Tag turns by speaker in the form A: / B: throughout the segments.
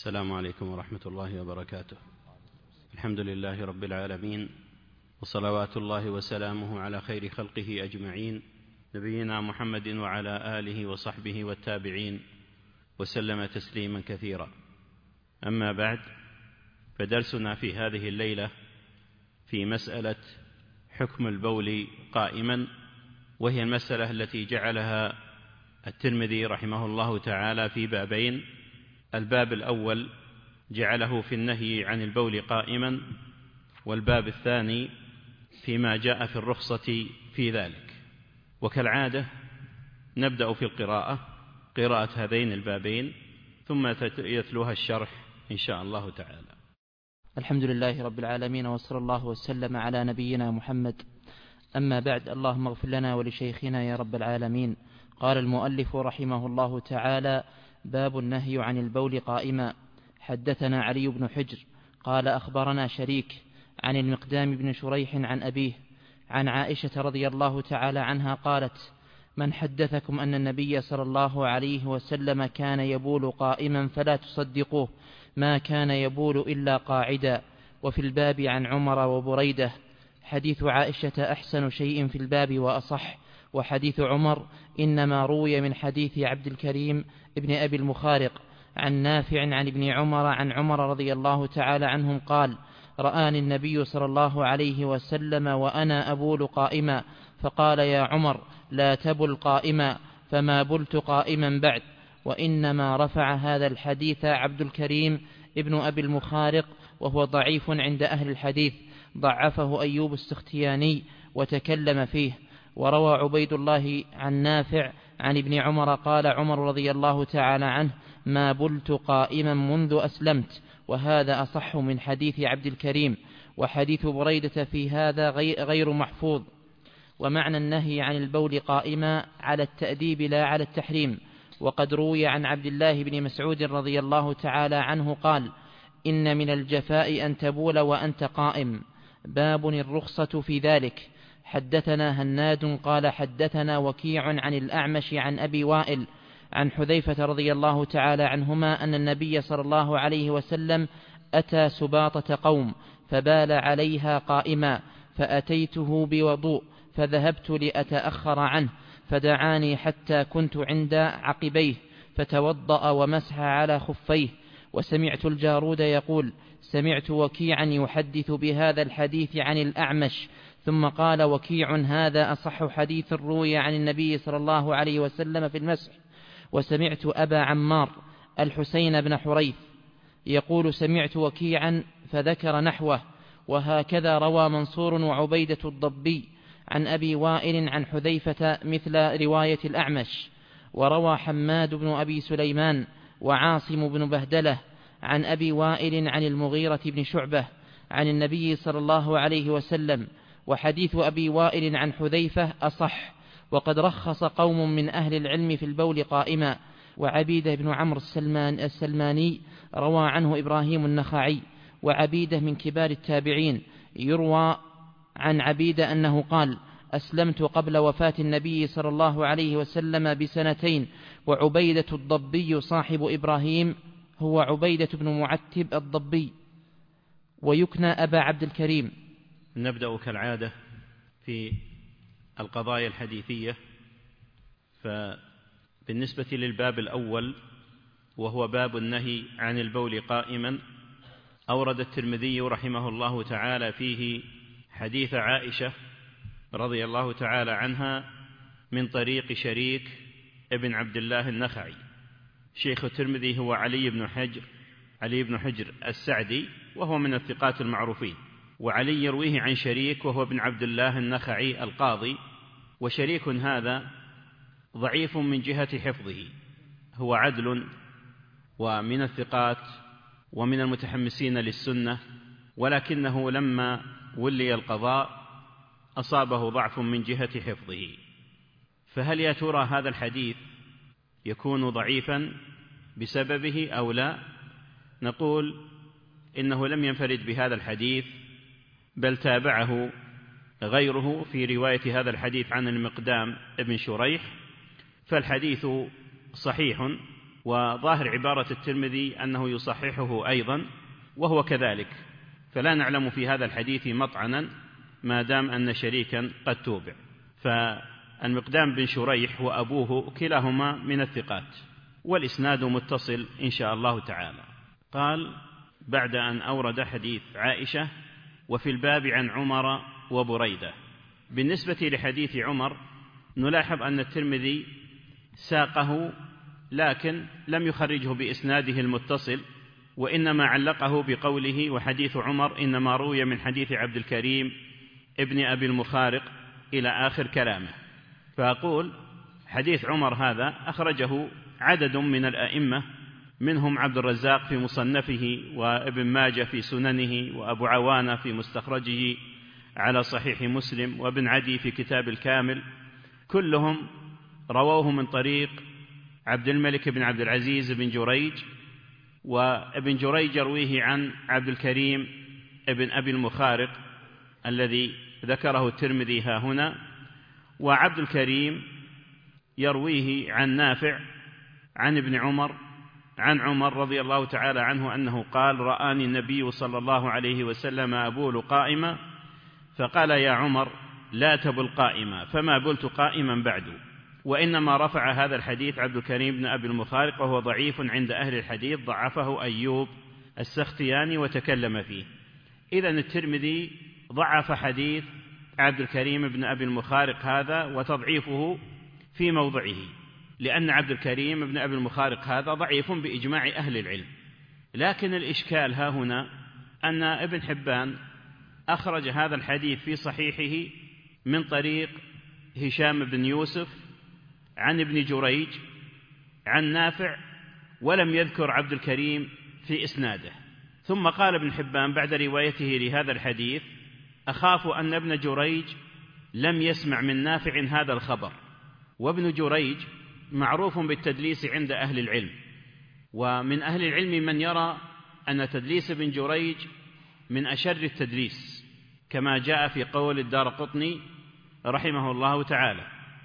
A: السلام عليكم ورحمة الله وبركاته. الحمد لله رب العالمين، وصلوات الله وسلامه على خير خلقه أجمعين، نبينا محمد وعلى آله وصحبه والتابعين وسلم تسليما كثيرا. أما بعد، فدرسنا في هذه الليلة في مسألة حكم البول قائما، وهي المسألة التي جعلها الترمذي رحمه الله تعالى في بابين. الباب الأول جعله في النهي عن البول قائما، والباب الثاني فيما جاء في الرخصة في ذلك. وكالعادة نبدأ في قراءة هذين البابين، ثم يتلوها الشرح إن شاء الله تعالى.
B: الحمد لله رب العالمين، وصلى الله وسلم على نبينا محمد. أما بعد، اللهم اغفر لنا ولشيخنا يا رب العالمين. قال المؤلف رحمه الله تعالى: باب النهي عن البول قائما. حدثنا علي بن حجر قال أخبرنا شريك عن المقدام بن شريح عن أبيه عن عائشة رضي الله تعالى عنها قالت: من حدثكم أن النبي صلى الله عليه وسلم كان يبول قائما فلا تصدقوه، ما كان يبول إلا قاعدا. وفي الباب عن عمر وبريدة. حديث عائشة أحسن شيء في الباب وأصح، وحديث عمر إنما روي من حديث عبد الكريم ابن أبي المخارق عن نافع عن ابن عمر عن عمر رضي الله تعالى عنهم قال: رآني النبي صلى الله عليه وسلم وأنا أبول قائما، فقال: يا عمر لا تبل قائما، فما بلت قائما بعد. وإنما رفع هذا الحديث عبد الكريم ابن أبي المخارق، وهو ضعيف عند أهل الحديث، ضعفه أيوب السختياني وتكلم فيه. وروى عبيد الله عن نافع عن ابن عمر قال عمر رضي الله تعالى عنه: ما بلت قائما منذ أسلمت. وهذا أصح من حديث عبد الكريم. وحديث بريدة في هذا غير محفوظ. ومعنى النهي عن البول قائما على التأديب لا على التحريم. وقد روي عن عبد الله بن مسعود رضي الله تعالى عنه قال: إن من الجفاء أن تبول وأنت قائم. باب الرخصة في ذلك. حدثنا هناد قال حدثنا وكيع عن الأعمش عن أبي وائل عن حذيفة رضي الله تعالى عنهما أن النبي صلى الله عليه وسلم أتى سباطة قوم فبال عليها قائما، فأتيته بوضوء فذهبت لأتأخر عنه، فدعاني حتى كنت عند عقبيه فتوضأ ومسح على خفيه. وسمعت الجارود يقول: سمعت وكيعا يحدث بهذا الحديث عن الأعمش. ثم قال وكيع: هذا أصح حديث روي عن النبي صلى الله عليه وسلم في المسح. وسمعت أبا عمار الحسين بن حريث يقول: سمعت وكيعا، فذكر نحوه. وهكذا روى منصور وعبيدة الضبي عن أبي وائل عن حذيفة مثل رواية الأعمش. وروى حماد بن أبي سليمان وعاصم بن بهدلة عن أبي وائل عن المغيرة بن شعبة عن النبي صلى الله عليه وسلم. وحديث أبي وائل عن حذيفة أصح. وقد رخص قوم من أهل العلم في البول قائما. وعبيدة بن عمرو السلماني روى عنه إبراهيم النخعي، وعبيدة من كبار التابعين. يروى عن عبيدة أنه قال: أسلمت قبل وفاة النبي صلى الله عليه وسلم ب2 وعبيدة الضبي صاحب إبراهيم هو عبيدة بن معتب الضبي، ويكنى أبا عبد الكريم.
A: نبدأ كالعادة في القضايا الحديثية. فبالنسبة للباب الأول وهو باب النهي عن البول قائما، أورد الترمذي رحمه الله تعالى فيه حديث عائشة رضي الله تعالى عنها من طريق شريك ابن عبد الله النخعي. شيخ الترمذي هو علي بن حجر السعدي، وهو من الثقات المعروفين. وعلي يرويه عن شريك وهو ابن عبد الله النخعي القاضي. وشريك هذا ضعيف من جهة حفظه، هو عدل ومن الثقات ومن المتحمسين للسنة، ولكنه لما ولي القضاء أصابه ضعف من جهة حفظه. فهل يا ترى هذا الحديث يكون ضعيفا بسببه أو لا؟ نقول إنه لم ينفرد بهذا الحديث، بل تابعه غيره في رواية هذا الحديث عن المقدام ابن شريح. فالحديث صحيح وظاهر عبارة الترمذي أنه يصححه أيضا، وهو كذلك، فلا نعلم في هذا الحديث مطعنا ما دام أن شريكا قد توبع. فالمقدام بن شريح وأبوه كلاهما من الثقات، والإسناد متصل إن شاء الله تعالى. قال بعد أن أورد حديث عائشة: وفي الباب عن عمر وبريدة. بالنسبة لحديث عمر نلاحظ أن الترمذي ساقه لكن لم يخرجه بإسناده المتصل، وإنما علقه بقوله: وحديث عمر إنما روي من حديث عبد الكريم ابن أبي المخارق إلى آخر كلامه. فأقول حديث عمر هذا أخرجه عدد من الأئمة، منهم عبد الرزاق في مصنفه، وابن ماجه في سننه، وأبو عوانة في مستخرجه على صحيح مسلم، وابن عدي في كتاب الكامل، كلهم رووه من طريق عبد الملك بن عبد العزيز بن جريج، وابن جريج يرويه عن عبد الكريم ابن أبي المخارق الذي ذكره الترمذي ها هنا، وعبد الكريم يرويه عن نافع عن ابن عمر عن عمر رضي الله تعالى عنه أنه قال: رآني النبي صلى الله عليه وسلم أبول قائما فقال: يا عمر لا تبل قائما، فما بلت قائما بعد. وإنما رفع هذا الحديث عبد الكريم بن أبي المخارق، وهو ضعيف عند أهل الحديث، ضعفه أيوب السختياني وتكلم فيه. إذن الترمذي ضعف حديث عبد الكريم بن أبي المخارق هذا، وتضعيفه في موضعه، لأن عبد الكريم بن أبي المخارق هذا ضعيف بإجماع أهل العلم. لكن الإشكال ها هنا أن ابن حبان أخرج هذا الحديث في صحيحه من طريق هشام بن يوسف عن ابن جريج عن نافع، ولم يذكر عبد الكريم في إسناده. ثم قال ابن حبان بعد روايته لهذا الحديث: أخاف أن ابن جريج لم يسمع من نافع هذا الخبر. وابن جريج معروف بالتدليس عند أهل العلم، ومن أهل العلم من يرى أن تدليس ابن جريج من أشر التدليس، كما جاء في قول الدارقطني رحمه الله تعالى.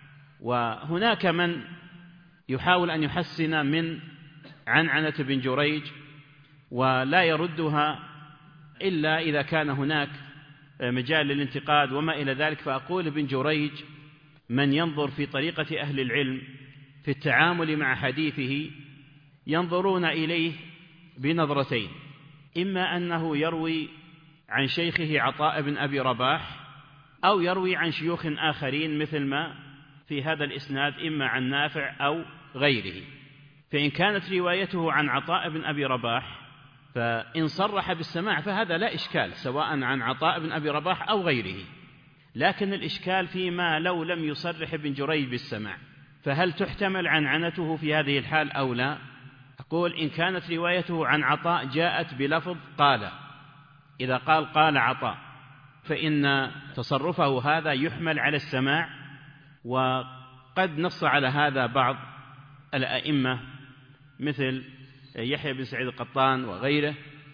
A: وهناك من يحاول أن يحسن من عنعنة بن جريج ولا يردها إلا إذا كان هناك مجال للانتقاد وما إلى ذلك. فأقول ابن جريج من ينظر في طريقة أهل العلم في التعامل مع حديثه ينظرون إليه بنظرتين: إما أنه يروي عن شيخه عطاء بن أبي رباح، أو يروي عن شيوخ آخرين مثل ما في هذا الإسناد، إما عن نافع أو غيره. فإن كانت روايته عن عطاء بن أبي رباح فإن صرح بالسماع فهذا لا إشكال، سواء عن عطاء بن أبي رباح أو غيره. لكن الإشكال فيما لو لم يصرح ابن جريج بالسماع، فهل تحتمل عنعنته في هذه الحال أو لا؟ أقول إن كانت روايته عن عطاء جاءت بلفظ قال، إذا قال عطاء، فإن تصرفه هذا يحمل على السماع. وقد نص على هذا بعض الأئمة مثل يحيى بن سعيد القطان وغيره،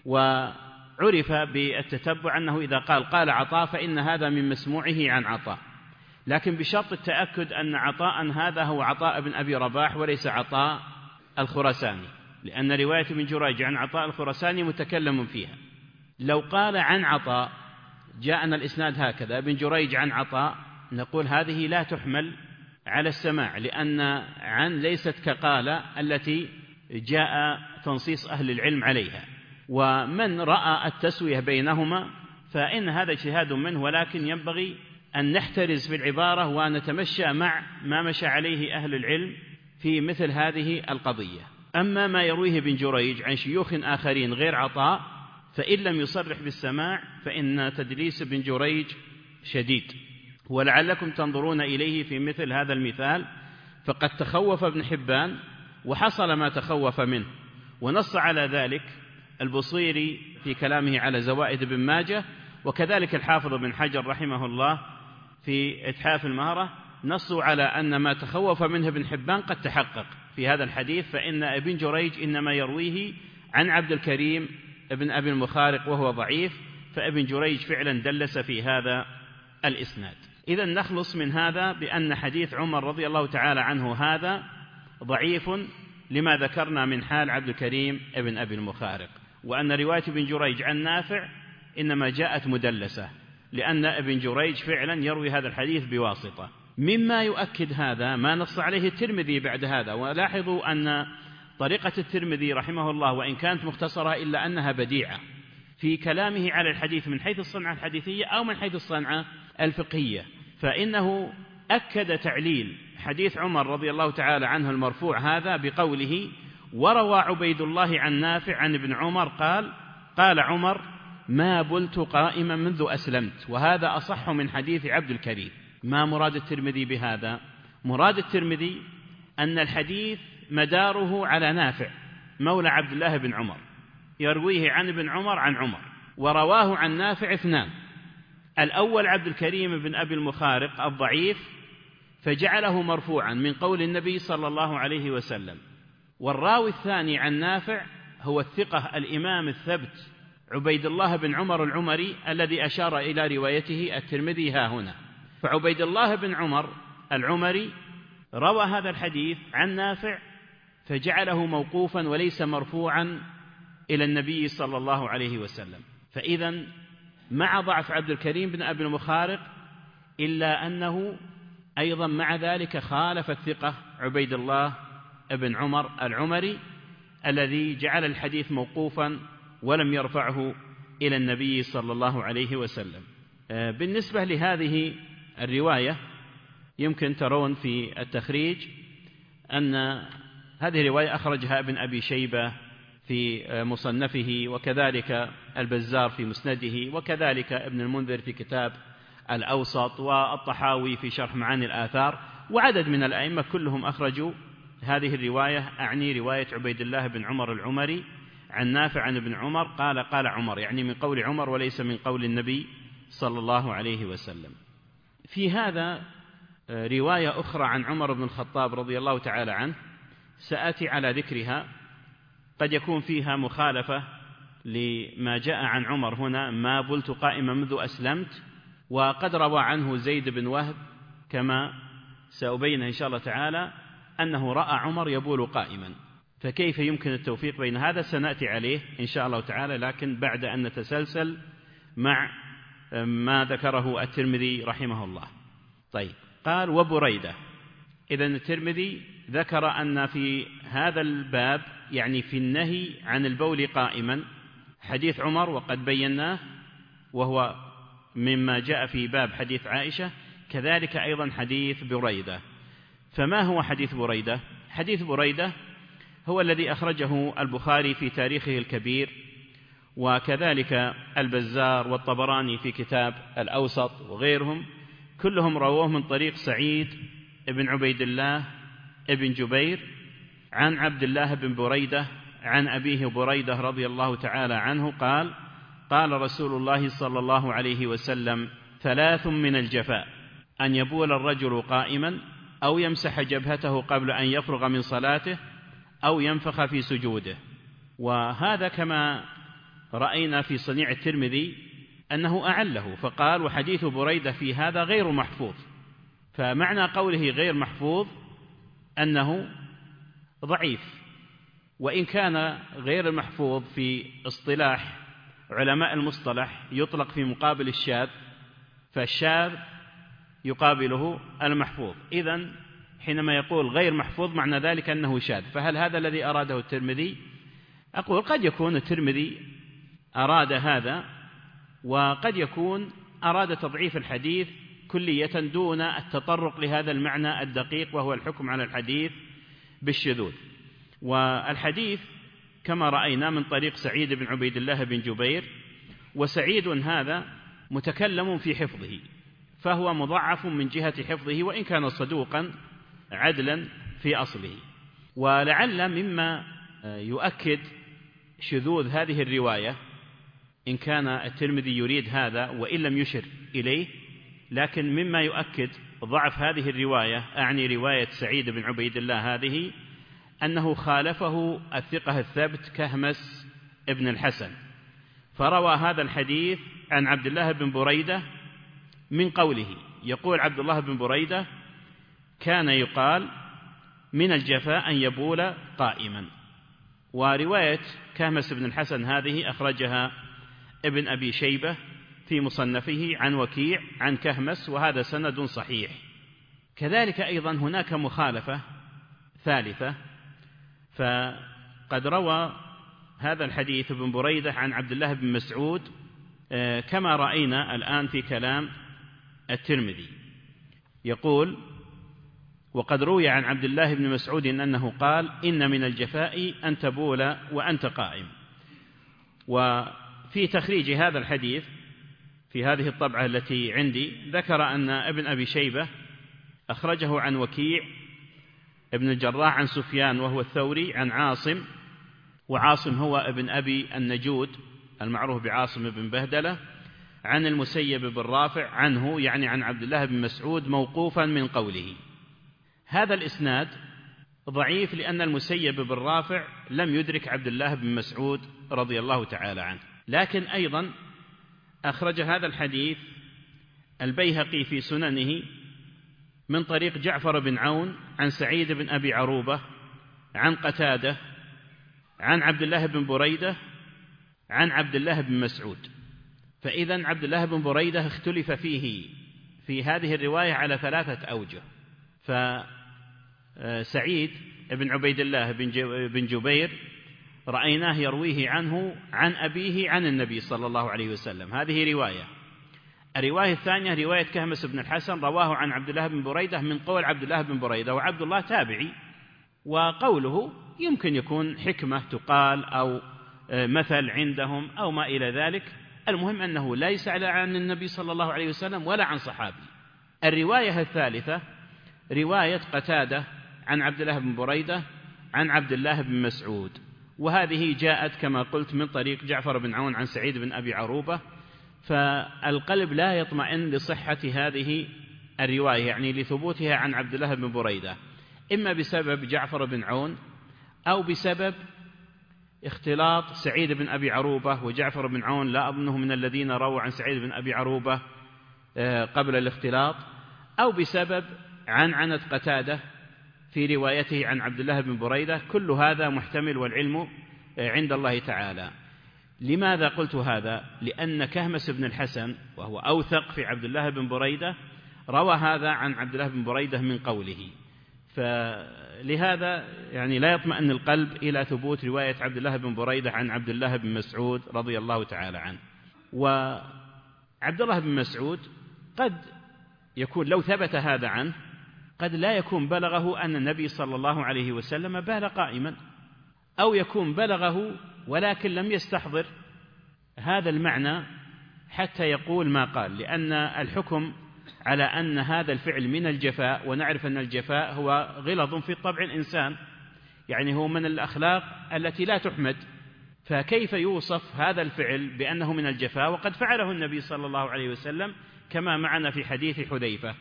A: وعرف بالتتبع أنه إذا قال عطاء فإن هذا من مسموعه عن عطاء، لكن بشرط التأكد أن عطاء هذا هو عطاء بن أبي رباح وليس عطاء الخراساني، لأن رواية ابن جريج عن عطاء الخراساني متكلم فيها. لو قال عن عطاء جاءنا الإسناد هكذا ابن جريج عن عطاء، نقول هذه لا تحمل على السماع، لأن عن ليست كقال التي جاء تنصيص أهل العلم عليها. ومن رأى التسوية بينهما فإن هذا اجتهاد منه، ولكن ينبغي أن نحترز في العبارة ونتمشى مع ما مشى عليه أهل العلم في مثل هذه القضية. أما ما يرويه ابن جريج عن شيوخ آخرين غير عطاء، فإن لم يصرح بالسماع فإن تدليس ابن جريج شديد. ولعلكم تنظرون إليه في مثل هذا المثال، فقد تخوف ابن حبان وحصل ما تخوف منه، ونص على ذلك البصيري في كلامه على زوائد ابن ماجه، وكذلك الحافظ بن حجر رحمه الله في إتحاف المهرة، نصوا على أن ما تخوف منه ابن حبان قد تحقق في هذا الحديث، فإن ابن جريج إنما يرويه عن عبد الكريم ابن أبي المخارق وهو ضعيف، فابن جريج فعلا دلس في هذا الإسناد. إذن نخلص من هذا بأن حديث عمر رضي الله تعالى عنه هذا ضعيف لما ذكرنا من حال عبد الكريم ابن أبي المخارق، وأن رواية ابن جريج عن نافع إنما جاءت مدلسة، لأن ابن جريج فعلا يروي هذا الحديث بواسطة. مما يؤكد هذا ما نص عليه الترمذي بعد هذا. ولاحظوا أن طريقة الترمذي رحمه الله وإن كانت مختصرة إلا أنها بديعة في كلامه على الحديث من حيث الصنعة الحديثية أو من حيث الصنعة الفقهية، فإنه أكد تعليل حديث عمر رضي الله تعالى عنه المرفوع هذا بقوله: وروى عبيد الله عن نافع عن ابن عمر قال عمر: ما بلت قائما منذ أسلمت. وهذا أصح من حديث عبد الكريم. ما مراد الترمذي بهذا؟ مراد الترمذي أن الحديث مداره على نافع مولى عبد الله بن عمر، يرويه عن ابن عمر عن عمر، ورواه عن نافع اثنان: الأول عبد الكريم بن أبي المخارق الضعيف فجعله مرفوعا من قول النبي صلى الله عليه وسلم، والراوي الثاني عن نافع هو الثقة الإمام الثبت عبيد الله بن عمر العمري الذي أشار إلى روايته الترمذي ها هنا. فعبيد الله بن عمر العمري روى هذا الحديث عن نافع فجعله موقوفا وليس مرفوعا إلى النبي صلى الله عليه وسلم. فإذا مع ضعف عبد الكريم بن أبي المخارق إلا أنه أيضا مع ذلك خالف الثقة عبيد الله بن عمر العمري الذي جعل الحديث موقوفا ولم يرفعه إلى النبي صلى الله عليه وسلم. بالنسبة لهذه الرواية يمكن ترون في التخريج أن هذه رواية أخرجها ابن أبي شيبة في مصنفه، وكذلك البزار في مسنده، وكذلك ابن المنذر في كتاب الأوسط، والطحاوي في شرح معاني الآثار، وعدد من الأئمة كلهم أخرجوا هذه الرواية، أعني رواية عبيد الله بن عمر العمري عن نافع عن ابن عمر قال عمر، يعني من قول عمر وليس من قول النبي صلى الله عليه وسلم. في هذا رواية أخرى عن عمر بن الخطاب رضي الله تعالى عنه سآتي على ذكرها، قد يكون فيها مخالفة لما جاء عن عمر هنا: ما بلت قائما منذ أسلمت، وقد روى عنه زيد بن وهب كما سأبين إن شاء الله تعالى أنه رأى عمر يبول قائما، فكيف يمكن التوفيق بين هذا؟ سنأتي عليه إن شاء الله تعالى، لكن بعد أن نتسلسل مع ما ذكره الترمذي رحمه الله. طيب، قال: وبريدة. إذن الترمذي ذكر أن في هذا الباب، يعني في النهي عن البول قائما، حديث عمر وقد بيناه وهو مما جاء في باب حديث عائشة، كذلك أيضا حديث بريدة. فما هو حديث بريدة؟ حديث بريدة هو الذي أخرجه البخاري في تاريخه الكبير، وكذلك البزار والطبراني في كتاب الأوسط وغيرهم، كلهم رووه من طريق سعيد بن عبيد الله بن جبير عن عبد الله بن بريدة عن أبيه بريدة رضي الله تعالى عنه قال: قال رسول الله صلى الله عليه وسلم: 3 من الجفاء: أن يبول الرجل قائما، أو يمسح جبهته قبل أن يفرغ من صلاته، أو ينفخ في سجوده. وهذا كما رأينا في صنيع الترمذي أنه أعله، فقال: وحديث بريدة في هذا غير محفوظ. فمعنى قوله غير محفوظ أنه ضعيف، وإن كان غير المحفوظ في اصطلاح علماء المصطلح يطلق في مقابل الشاذ، فالشاذ يقابله المحفوظ. إذن حينما يقول غير محفوظ معنى ذلك أنه شاذ. فهل هذا الذي أراده الترمذي؟ أقول قد يكون الترمذي أراد هذا، وقد يكون أراد تضعيف الحديث كلية دون التطرق لهذا المعنى الدقيق، وهو الحكم على الحديث بالشذوذ. والحديث كما رأينا من طريق سعيد بن عبيد الله بن جبير، وسعيد هذا متكلم في حفظه، فهو مضعف من جهة حفظه، وإن كان صدوقا عدلا في أصله. ولعل مما يؤكد شذوذ هذه الرواية، إن كان الترمذي يريد هذا وإن لم يشر إليه، لكن مما يؤكد ضعف هذه الرواية، أعني رواية سعيد بن عبيد الله هذه، أنه خالفه الثقة الثبت كهمس ابن الحسن، فروى هذا الحديث عن عبد الله بن بريدة من قوله. يقول عبد الله بن بريدة: كان يقال من الجفاء أن يبول قائما. ورواية كهمس بن الحسن هذه أخرجها ابن أبي شيبة في مصنفه عن وكيع عن كهمس، وهذا سند صحيح. كذلك أيضا هناك مخالفة ثالثة، فقد روى هذا الحديث ابن بريدة عن عبد الله بن مسعود كما رأينا الآن في كلام الترمذي، يقول: وقد روي عن عبد الله بن مسعود أنه قال: إن من الجفاء أن تبول وأنت قائم. وفي تخريج هذا الحديث في هذه الطبعة التي عندي ذكر أن ابن أبي شيبة أخرجه عن وكيع ابن الجراح عن سفيان وهو الثوري عن عاصم، وعاصم هو ابن أبي النجود المعروف بعاصم بن بهدلة، عن المسيب بن رافع عنه، يعني عن عبد الله بن مسعود موقوفا من قوله. هذا الإسناد ضعيف لأن المسيب بن رافع لم يدرك عبد الله بن مسعود رضي الله تعالى عنه. لكن أيضا أخرج هذا الحديث البيهقي في سننه من طريق جعفر بن عون عن سعيد بن أبي عروبة عن قتادة عن عبد الله بن بريدة عن عبد الله بن مسعود. فإذا عبد الله بن بريدة اختلف فيه في هذه الرواية على 3 أوجه. فسعيد بن عبيد الله بن جبير رأيناه يرويه عنه عن أبيه عن النبي صلى الله عليه وسلم، هذه رواية. الرواية الثانية رواية كهمس بن الحسن رواه عن عبد الله بن بريدة من قول عبد الله بن بريدة، وعبد الله تابعي، وقوله يمكن يكون حكمة تقال أو مثل عندهم أو ما إلى ذلك. المهم أنه ليس عن النبي صلى الله عليه وسلم ولا عن صحابي. الرواية الثالثة رواية قتادة عن عبد الله بن بريدة عن عبد الله بن مسعود، وهذه جاءت كما قلت من طريق جعفر بن عون عن سعيد بن أبي عروبة. فالقلب لا يطمئن لصحة هذه الرواية، يعني لثبوتها عن عبد الله بن بريدة، إما بسبب جعفر بن عون أو بسبب اختلاط سعيد بن أبي عروبة وجعفر بن عون، لا أظنه من الذين رووا عن سعيد بن أبي عروبة قبل الاختلاط، أو بسبب عنعنة قتادة في روايته عن عبد الله بن بريدة. كل هذا محتمل والعلم عند الله تعالى. لماذا قلت هذا؟ لأن كهمس بن الحسن وهو أوثق في عبد الله بن بريدة روى هذا عن عبد الله بن بريدة من قوله، فلهذا يعني لا يطمئن القلب إلى ثبوت رواية عبد الله بن بريدة عن عبد الله بن مسعود رضي الله تعالى عنه. وعبد الله بن مسعود قد يكون لو ثبت هذا عنه قد لا يكون بلغه أن النبي صلى الله عليه وسلم بال قائما، أو يكون بلغه ولكن لم يستحضر هذا المعنى حتى يقول ما قال، لأن الحكم على أن هذا الفعل من الجفاء، ونعرف أن الجفاء هو غلظ في طبع الإنسان، يعني هو من الأخلاق التي لا تحمد، فكيف يوصف هذا الفعل بأنه من الجفاء وقد فعله النبي صلى الله عليه وسلم كما معنا في حديث حذيفة؟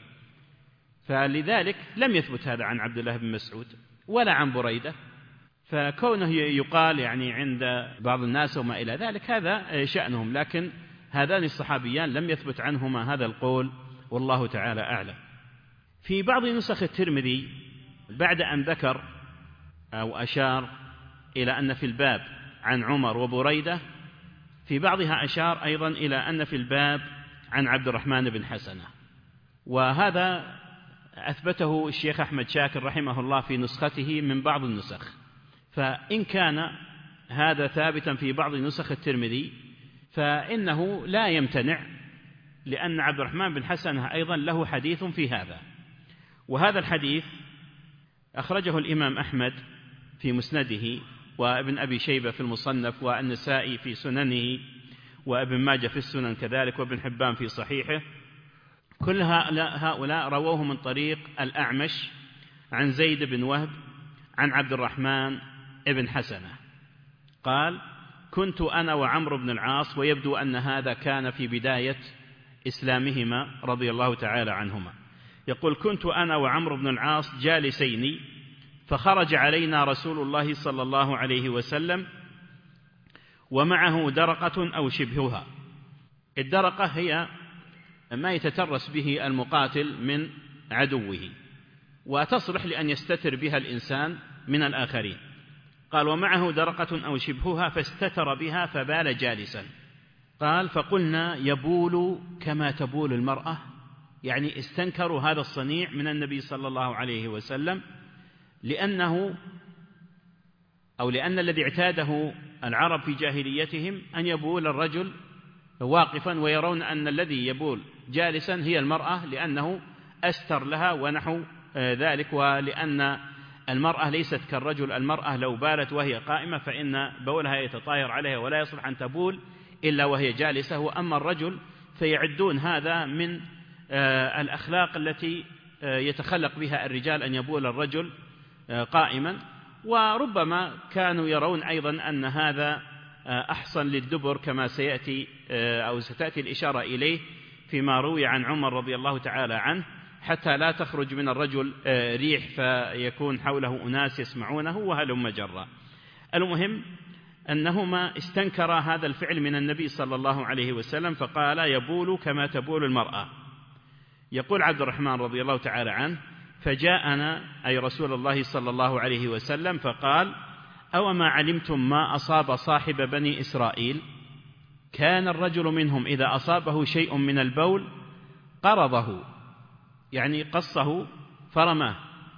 A: فلذلك لم يثبت هذا عن عبد الله بن مسعود ولا عن بريدة، فكونه يقال يعني عند بعض الناس وما إلى ذلك هذا شأنهم، لكن هذان الصحابيان لم يثبت عنهما هذا القول، والله تعالى أعلم. في بعض نسخ الترمذي بعد أن ذكر أو أشار إلى أن في الباب عن عمر وبريدة، في بعضها أشار أيضا إلى أن في الباب عن عبد الرحمن بن حسنة، وهذا أثبته الشيخ أحمد شاكر رحمه الله في نسخته من بعض النسخ. فإن كان هذا ثابتا في بعض نسخ الترمذي فإنه لا يمتنع، لأن عبد الرحمن بن حسنة أيضا له حديث في هذا. وهذا الحديث أخرجه الإمام أحمد في مسنده، وابن أبي شيبة في المصنف، والنسائي في سننه، وابن ماجه في السنن كذلك، وابن حبان في صحيحه. كل هؤلاء رووه من طريق الأعمش عن زيد بن وهب عن عبد الرحمن بن حسنة قال: كنت أنا وعمرو بن العاص، ويبدو أن هذا كان في بداية إسلامهما رضي الله تعالى عنهما، يقول: كنت أنا وعمرو بن العاص جالسين، فخرج علينا رسول الله صلى الله عليه وسلم ومعه درقة أو شبهها. الدرقة هي ما يتترس به المقاتل من عدوه، وتصلح لأن يستتر بها الإنسان من الآخرين. قال: ومعه درقة أو شبهها فاستتر بها فبال جالسا. قال: فقلنا: يبول كما تبول المرأة، يعني استنكروا هذا الصنيع من النبي صلى الله عليه وسلم، لأن الذي اعتاده العرب في جاهليتهم أن يبول الرجل واقفا، ويرون أن الذي يبول جالسا هي المرأة لأنه أستر لها ونحو ذلك، ولأن المرأة ليست كالرجل، المرأة لو بالت وهي قائمة فإن بولها يتطاير عليها ولا يصلح أن تبول إلا وهي جالسة، وأما الرجل فيعدون هذا من الأخلاق التي يتخلق بها الرجال أن يبول الرجل قائما، وربما كانوا يرون أيضا أن هذا أحسن للدبر كما سيأتي أو ستأتي الإشارة إليه فيما روي عن عمر رضي الله تعالى عنه، حتى لا تخرج من الرجل ريح فيكون حوله أناس يسمعونه وهلم جرا. المهم أنهما استنكرا هذا الفعل من النبي صلى الله عليه وسلم، فقال: يبول كما تبول المرأة. يقول عبد الرحمن رضي الله تعالى عنه: فجاءنا أي رسول الله صلى الله عليه وسلم فقال: أوما علمتم ما أصاب صاحب بني إسرائيل؟ كان الرجل منهم إذا أصابه شيء من البول قرضه، يعني قصه فرماه،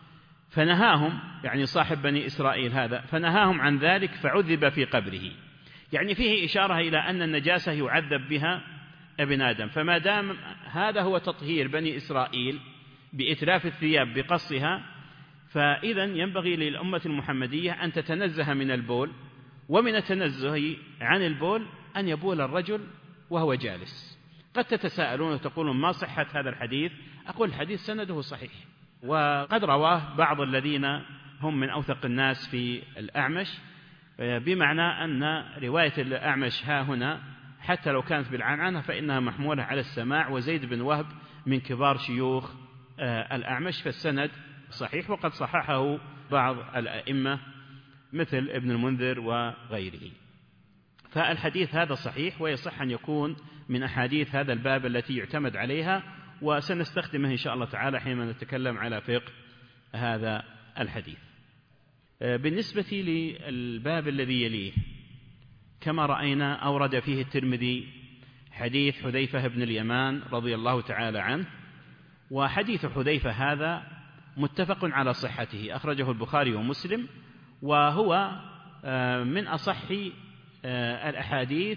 A: فنهاهم، يعني صاحب بني إسرائيل هذا، فنهاهم عن ذلك فعذب في قبره. يعني فيه إشارة إلى أن النجاسة يعذب بها ابن آدم، فما دام هذا هو تطهير بني إسرائيل بإتلاف الثياب بقصها، فإذا ينبغي للأمة المحمدية أن تتنزه من البول، ومن التنزه عن البول أن يبول الرجل وهو جالس. قد تتساءلون وتقولون: ما صحة هذا الحديث؟ أقول: الحديث سنده صحيح، وقد رواه بعض الذين هم من أوثق الناس في الأعمش، بمعنى أن رواية الأعمش ها هنا حتى لو كانت بالعنعنة فإنها محمولة على السماع، وزيد بن وهب من كبار شيوخ الأعمش، فالسند صحيح، وقد صححه بعض الأئمة مثل ابن المنذر وغيره. فالحديث هذا صحيح، ويصح أن يكون من أحاديث هذا الباب التي يعتمد عليها، وسنستخدمه إن شاء الله تعالى حينما نتكلم على فقه هذا الحديث. بالنسبة للباب الذي يليه كما رأينا أورد فيه الترمذي حديث حذيفة بن اليمان رضي الله تعالى عنه، وحديث حذيفة هذا متفق على صحته، أخرجه البخاري ومسلم، وهو من أصح الأحاديث،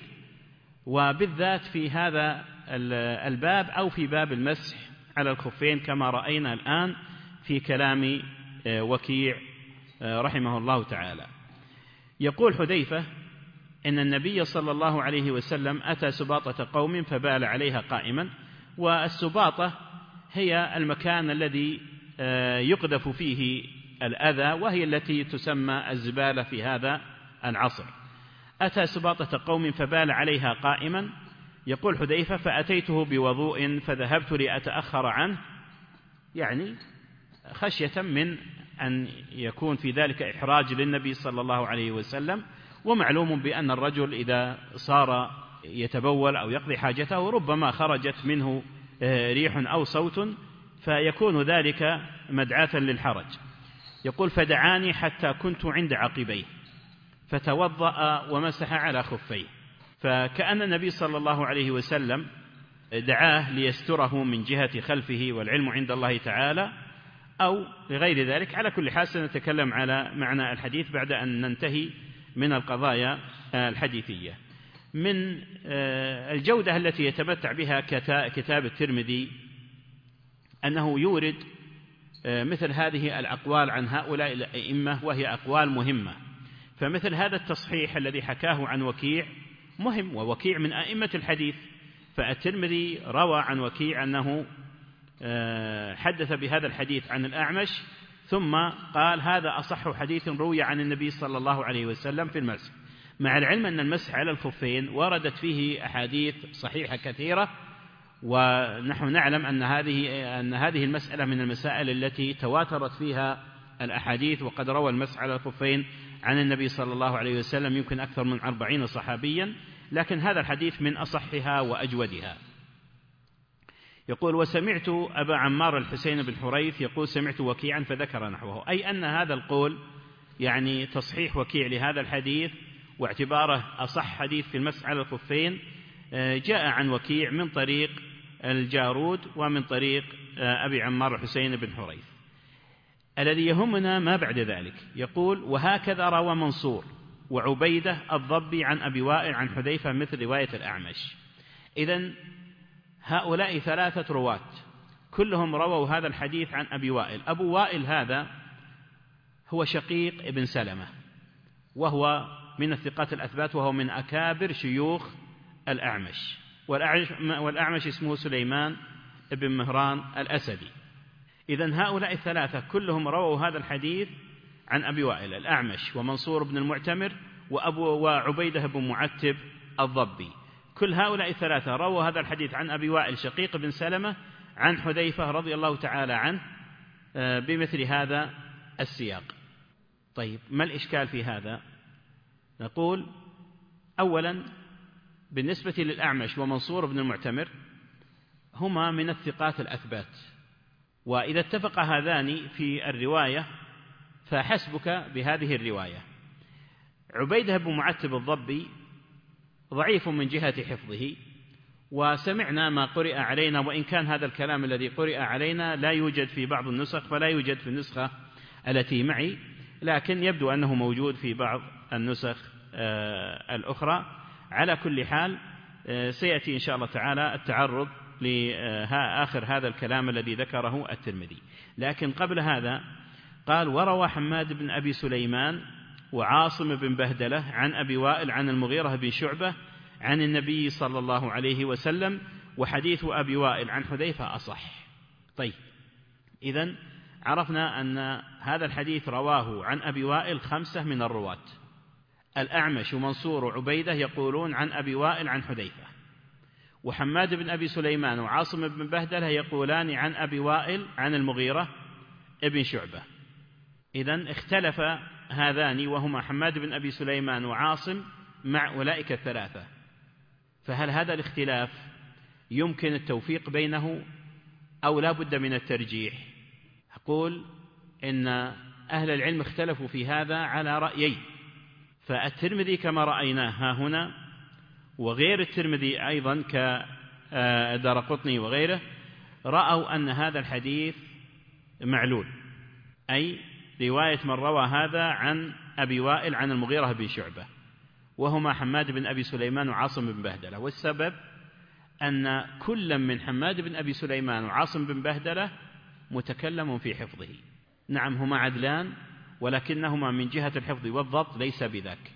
A: وبالذات في هذا الباب أو في باب المسح على الخفين كما رأينا الآن في كلام وكيع رحمه الله تعالى. يقول حذيفة: إن النبي صلى الله عليه وسلم أتى سباطة قوم فبال عليها قائما. والسباطة هي المكان الذي يقذف فيه الأذى، وهي التي تسمى الزبالة في هذا العصر. أتى سباطة قوم فبال عليها قائما. يقول حذيفة: فأتيته بوضوء فذهبت لأتأخر عنه، يعني خشية من أن يكون في ذلك إحراج للنبي صلى الله عليه وسلم. ومعلوم بأن الرجل إذا صار يتبول أو يقضي حاجته ربما خرجت منه ريح أو صوت، فيكون ذلك مدعاة للحرج. يقول: فدعاني حتى كنت عند عقبيه فتوضأ ومسح على خفيه، فكأن النبي صلى الله عليه وسلم دعاه ليستره من جهة خلفه، والعلم عند الله تعالى، أو لغير ذلك. على كل حال سنتكلم على معنى الحديث بعد أن ننتهي من القضايا الحديثية. من الجودة التي يتمتع بها كتاب الترمذي أنه يورد مثل هذه الأقوال عن هؤلاء الأئمة، وهي أقوال مهمة. فمثل هذا التصحيح الذي حكاه عن وكيع مهم، ووكيع من أئمة الحديث، فالترمذي روى عن وكيع أنه حدث بهذا الحديث عن الأعمش، ثم قال: هذا أصح حديث روي عن النبي صلى الله عليه وسلم في المسح، مع العلم أن المسح على الخفين وردت فيه أحاديث صحيحة كثيرة، ونحن نعلم أن هذه المسألة من المسائل التي تواترت فيها الأحاديث، وقد روى المسح على الخفين عن النبي صلى الله عليه وسلم يمكن أكثر من 40 صحابيا، لكن هذا الحديث من أصحها وأجودها. يقول: وسمعت أبا عمار الحسين بن حريث يقول: سمعت وكيعا فذكر نحوه، أي أن هذا القول يعني تصحيح وكيع لهذا الحديث واعتباره أصح حديث في المسح على الخفين جاء عن وكيع من طريق الجارود ومن طريق أبي عمار الحسين بن حريث. الذي يهمنا ما بعد ذلك. يقول: وهكذا روى منصور وعبيدة الضبي عن أبي وائل عن حذيفة مثل رواية الأعمش. إذن هؤلاء 3 رواة كلهم رووا هذا الحديث عن أبي وائل. أبو وائل هذا هو شقيق ابن سلمة، وهو من الثقات الأثبات، وهو من أكابر شيوخ الأعمش، والأعمش اسمه سليمان بن مهران الأسدي. إذن هؤلاء 3 كلهم رووا هذا الحديث عن أبي وائل: الأعمش ومنصور بن المعتمر وعبيدة بن معتب الضبي. كل هؤلاء 3 رووا هذا الحديث عن أبي وائل شقيق بن سلمة عن حذيفة رضي الله تعالى عنه بمثل هذا السياق. طيب، ما الإشكال في هذا؟ نقول: أولا، بالنسبة للأعمش ومنصور بن المعتمر هما من الثقات الأثبات، وإذا اتفق هذان في الرواية فحسبك بهذه الرواية. عبيدة بن معتب الضبي ضعيف من جهة حفظه، وسمعنا ما قرئ علينا، وإن كان هذا الكلام الذي قرئ علينا لا يوجد في بعض النسخ، فلا يوجد في النسخة التي معي، لكن يبدو أنه موجود في بعض النسخ الأخرى. على كل حال سيأتي إن شاء الله تعالى التعرض لآخر هذا الكلام الذي ذكره الترمذي. لكن قبل هذا قال: وروى حماد بن أبي سليمان وعاصم بن بهدلة عن أبي وائل عن المغيرة بن شعبة عن النبي صلى الله عليه وسلم، وحديث أبي وائل عن حذيفة أصح. طيب، إذن عرفنا أن هذا الحديث رواه عن أبي وائل 5 من الرواة: الأعمش ومنصور وعبيدة يقولون عن أبي وائل عن حذيفة، وحماد بن أبي سليمان وعاصم بن بهدلة يقولان عن أبي وائل عن المغيرة ابن شعبة. إذن اختلف هذان وهما حماد بن أبي سليمان وعاصم مع أولئك 3، فهل هذا الاختلاف يمكن التوفيق بينه أو لا بد من الترجيح؟ أقول إن أهل العلم اختلفوا في هذا على رأيين، فالترمذي كما رأيناه ها هنا، وغير الترمذي أيضا كدارقطني وغيره رأوا أن هذا الحديث معلول، أي رواية من روى هذا عن أبي وائل عن المغيرة بن شعبة، وهما حماد بن أبي سليمان وعاصم بن بهدلة. والسبب أن كل من حماد بن أبي سليمان وعاصم بن بهدلة متكلم في حفظه. نعم، هما عدلان، ولكنهما من جهة الحفظ والضبط ليس بذاك،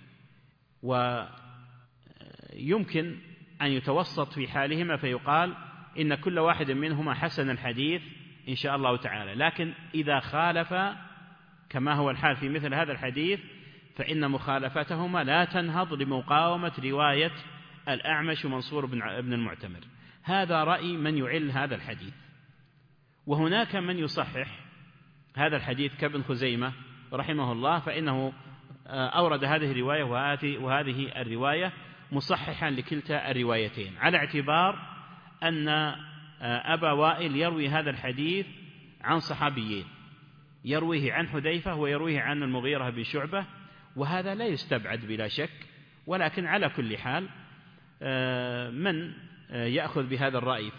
A: ويمكن أن يتوسط في حالهما فيقال إن كل واحد منهما حسن الحديث إن شاء الله تعالى. لكن إذا خالف كما هو الحال في مثل هذا الحديث فإن مخالفتهما لا تنهض لمقاومة رواية الأعمش ومنصور بن المعتمر. هذا رأي من يعل هذا الحديث. وهناك من يصحح هذا الحديث كابن خزيمة رحمه الله، فإنه أورد هذه الرواية وهذه الرواية مصححا لكلتا الروايتين، على اعتبار أن أبا وائل يروي هذا الحديث عن صحابيين، يرويه عن حذيفة ويرويه عن المغيرة بن شعبة، وهذا لا يستبعد بلا شك. ولكن على كل حال من يأخذ بهذا الرأي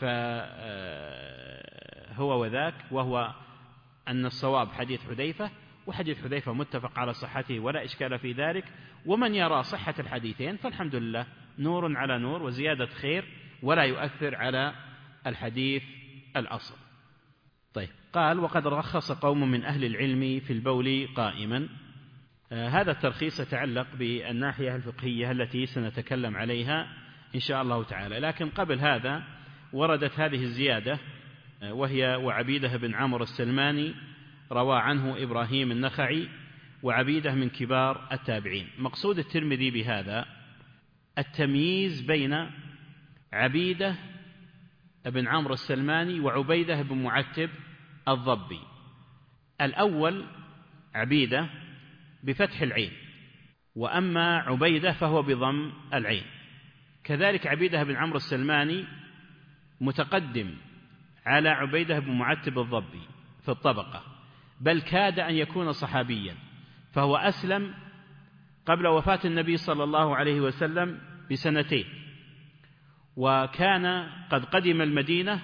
A: فهو وذاك، وهو أن الصواب حديث حذيفة، وحديث حذيفة متفق على صحته ولا إشكال في ذلك. ومن يرى صحة الحديثين فالحمد لله، نور على نور وزيادة خير، ولا يؤثر على الحديث الأصل. طيب، قال: وقد رخص قوم من أهل العلم في البول قائما. هذا الترخيص يتعلق بالناحية الفقهية التي سنتكلم عليها إن شاء الله تعالى. لكن قبل هذا وردت هذه الزيادة، وهي: وعبيدة بن عمرو السلماني روى عنه إبراهيم النخعي، وعبيدة من كبار التابعين. مقصود الترمذي بهذا التمييز بين عبيدة بن عمرو السلماني وعبيدة بن معتب الضبي. الأول عبيدة بفتح العين، وأما عبيدة فهو بضم العين. كذلك عبيدة بن عمرو السلماني متقدم على عبيدة بن معتب الضبي في الطبقة، بل كاد أن يكون صحابيا، فهو أسلم قبل وفاة النبي صلى الله عليه وسلم ب2 وكان قد قدم المدينة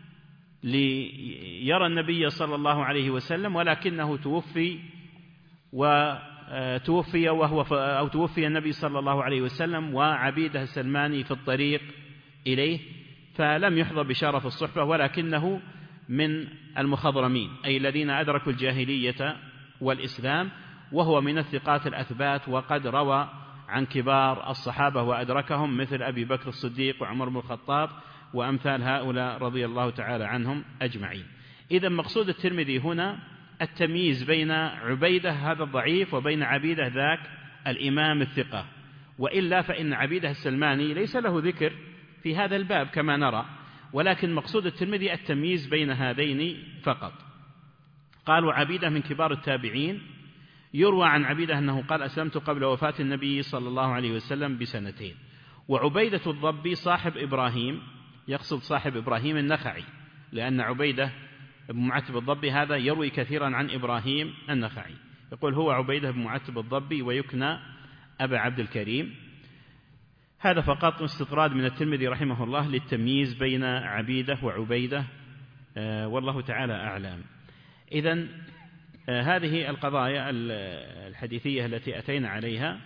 A: ليرى النبي صلى الله عليه وسلم، ولكنه توفي النبي صلى الله عليه وسلم وعبيده السلماني في الطريق إليه، فلم يحظى بشرف الصحبة، ولكنه من المخضرمين أي الذين أدركوا الجاهلية والإسلام، وهو من الثقات الأثبات، وقد روى عن كبار الصحابة وأدركهم مثل أبي بكر الصديق وعمر بن الخطاب وأمثال هؤلاء رضي الله تعالى عنهم أجمعين. إذن مقصود الترمذي هنا التمييز بين عبيدة هذا الضعيف وبين عبيدة ذاك الإمام الثقة، وإلا فإن عبيدة السلماني ليس له ذكر في هذا الباب كما نرى، ولكن مقصود الترمذي التمييز بين هذين فقط. قال وعبيدة من كبار التابعين، يروى عن عبيدة أنه قال أسلمت قبل وفاة النبي صلى الله عليه وسلم ب2. وعبيدة الضبي صاحب إبراهيم، يقصد صاحب إبراهيم النخعي، لأن عبيدة بن معتب الضبي هذا يروي كثيرا عن إبراهيم النخعي، يقول هو عبيدة بن معتب الضبي ويكنى أبا عبد الكريم. هذا فقط استطراد من الترمذي رحمه الله للتمييز بين عبيدة وعبيدة، والله تعالى أعلم. إذن هذه القضايا الحديثية التي أتينا عليها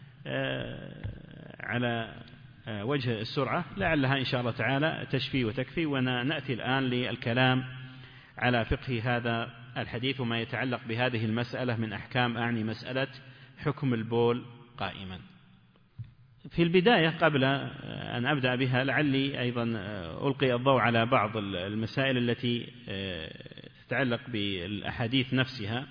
A: على وجه السرعة لعلها إن شاء الله تعالى تشفي وتكفي، ونأتي الآن للكلام على فقه هذا الحديث وما يتعلق بهذه المسألة من أحكام، أعني مسألة حكم البول قائما. في البداية قبل أن أبدأ بها لعلي أيضا ألقي الضوء على بعض المسائل التي تتعلق بالأحاديث نفسها.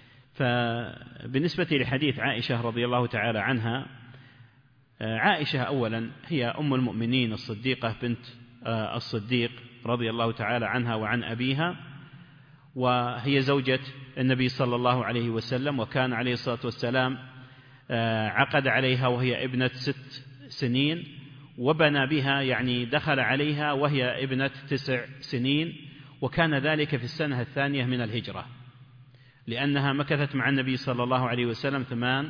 A: فبالنسبة لحديث عائشة رضي الله تعالى عنها، عائشة أولا هي أم المؤمنين الصديقة بنت الصديق رضي الله تعالى عنها وعن أبيها، وهي زوجة النبي صلى الله عليه وسلم، وكان عليه الصلاة والسلام عقد عليها وهي ابنة 6 سنين، وبنى بها يعني دخل عليها وهي ابنة 9 سنين، وكان ذلك في السنة 2 من الهجرة، لأنها مكثت مع النبي صلى الله عليه وسلم 8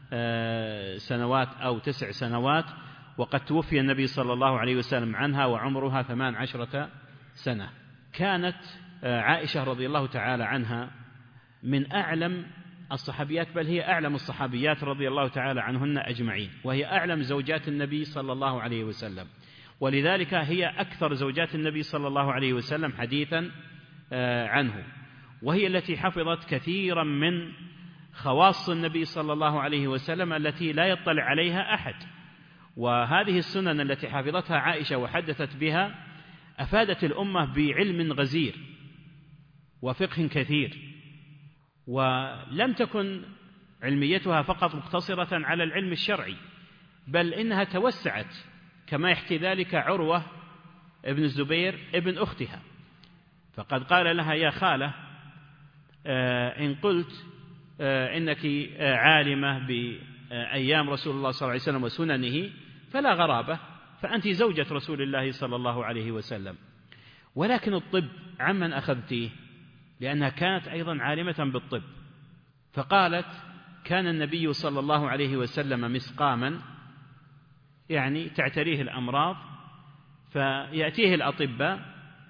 A: سنوات أو 9 سنوات، وقد توفي النبي صلى الله عليه وسلم عنها وعمرها 18 سنة. كانت عائشة رضي الله تعالى عنها من أعلم الصحابيات، بل هي أعلم الصحابيات رضي الله تعالى عنهن أجمعين، وهي أعلم زوجات النبي صلى الله عليه وسلم، ولذلك هي أكثر زوجات النبي صلى الله عليه وسلم حديثا عنه، وهي التي حفظت كثيرا من خواص النبي صلى الله عليه وسلم التي لا يطلع عليها أحد. وهذه السنن التي حفظتها عائشة وحدثت بها أفادت الأمة بعلم غزير وفقه كثير، ولم تكن علميتها فقط مقتصرة على العلم الشرعي، بل إنها توسعت، كما يحكي ذلك عروة ابن الزبير ابن أختها، فقد قال لها يا خالة إن قلت إنك عالمة بأيام رسول الله صلى الله عليه وسلم وسننه فلا غرابة، فأنت زوجة رسول الله صلى الله عليه وسلم، ولكن الطب عمن أخذتيه؟ لأنها كانت أيضا عالمة بالطب. فقالت كان النبي صلى الله عليه وسلم مسقاما، يعني تعتريه الأمراض فيأتيه الأطباء،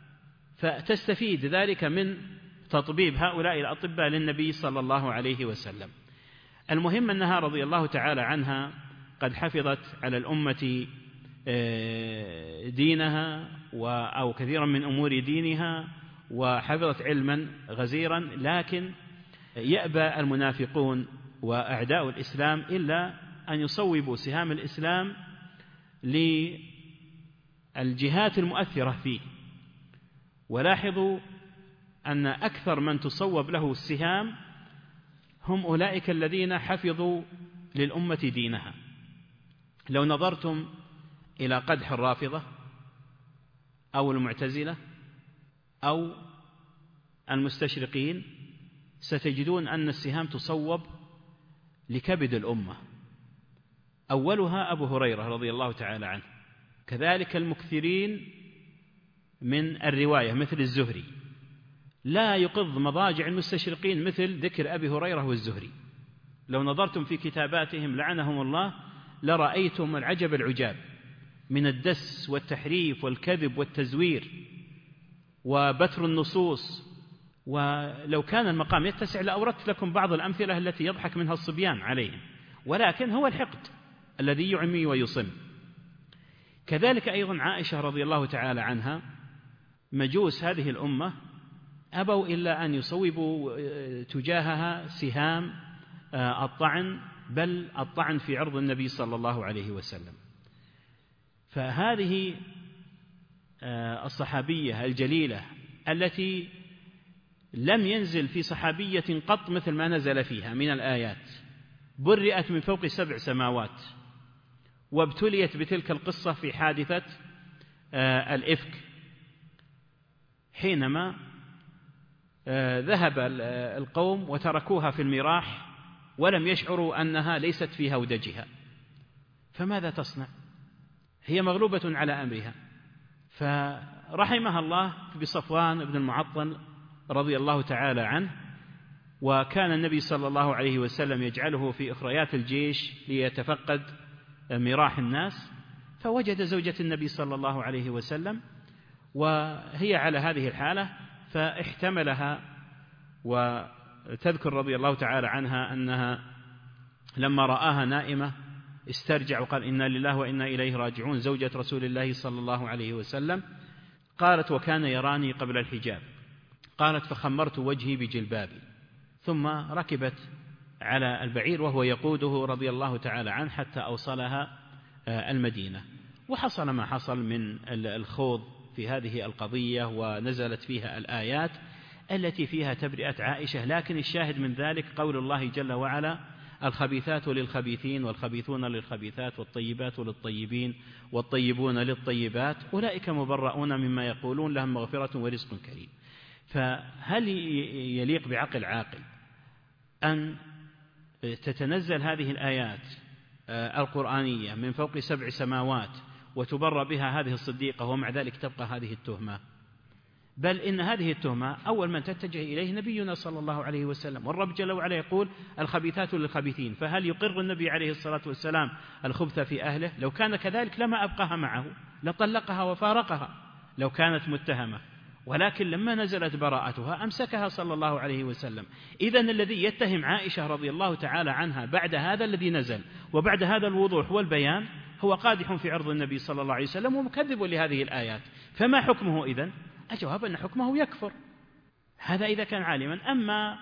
A: فتستفيد ذلك من تطبيب هؤلاء الأطباء للنبي صلى الله عليه وسلم. المهم أنها رضي الله تعالى عنها قد حفظت على الأمة دينها أو كثيرا من أمور دينها، وحفظت علما غزيرا، لكن يأبى المنافقون وأعداء الإسلام إلا أن يصوبوا سهام الإسلام للجهات المؤثرة فيه. ولاحظوا أن أكثر من تصوب له السهام هم أولئك الذين حفظوا للأمة دينها. لو نظرتم إلى قدح الرافضة أو المعتزلة أو المستشرقين ستجدون أن السهام تصوب لكبد الأمة، أولها أبو هريرة رضي الله تعالى عنه، كذلك المكثرين من الرواية مثل الزهري، لا يقض مضاجع المستشرقين مثل ذكر أبي هريرة والزهري. لو نظرتم في كتاباتهم لعنهم الله لرأيتم العجب العجاب من الدس والتحريف والكذب والتزوير وبتر النصوص. ولو كان المقام يتسع لأوردت لكم بعض الأمثلة التي يضحك منها الصبيان عليهم، ولكن هو الحقد الذي يعمي ويصم. كذلك أيضا عائشة رضي الله تعالى عنها، مجوس هذه الأمة أبوا إلا أن يصوبوا تجاهها سهام الطعن، بل الطعن في عرض النبي صلى الله عليه وسلم. فهذه الصحابية الجليلة التي لم ينزل في صحابية قط مثل ما نزل فيها من الآيات، برئت من فوق 7 سماوات، وابتليت بتلك القصة في حادثة الإفك، حينما ذهب القوم وتركوها في المراح ولم يشعروا أنها ليست في هودجها، فماذا تصنع؟ هي مغلوبة على أمرها. فرحمها الله بصفوان بن المعطل رضي الله تعالى عنه، وكان النبي صلى الله عليه وسلم يجعله في أخريات الجيش ليتفقد مراح الناس، فوجد زوجة النبي صلى الله عليه وسلم وهي على هذه الحالة، فاحتملها. وتذكر رضي الله تعالى عنها أنها لما رآها نائمة استرجع وقال: إنا لله وإنا إليه راجعون، زوجة رسول الله صلى الله عليه وسلم. قالت: وكان يراني قبل الحجاب. قالت: فخمرت وجهي بجلبابي، ثم ركبت على البعير وهو يقوده رضي الله تعالى عنه حتى أوصلها المدينة. وحصل ما حصل من الخوض في هذه القضية، ونزلت فيها الآيات التي فيها تبرئة عائشة. لكن الشاهد من ذلك قول الله جل وعلا: الخبيثات للخبيثين والخبيثون للخبيثات والطيبات للطيبين والطيبون للطيبات أولئك مبرؤون مما يقولون لهم مغفرة ورزق كريم. فهل يليق بعقل عاقل أن تتنزل هذه الآيات القرآنية من فوق 7 سماوات وتبرأ بها هذه الصديقة ومع ذلك تبقى هذه التهمة؟ بل إن هذه التهمة أول من تتجه إليه نبينا صلى الله عليه وسلم، والرب جل وعلا يقول: الخبيثات للخبيثين. فهل يقر النبي عليه الصلاة والسلام الخبث في أهله؟ لو كان كذلك لما أبقاها معه، لطلقها وفارقها لو كانت متهمة، ولكن لما نزلت براءتها أمسكها صلى الله عليه وسلم. إذن الذي يتهم عائشة رضي الله تعالى عنها بعد هذا الذي نزل وبعد هذا الوضوح والبيان هو قادح في عرض النبي صلى الله عليه وسلم ومكذب لهذه الآيات. فما حكمه إذن؟ الجواب أن حكمه يكفر، هذا إذا كان عالما. أما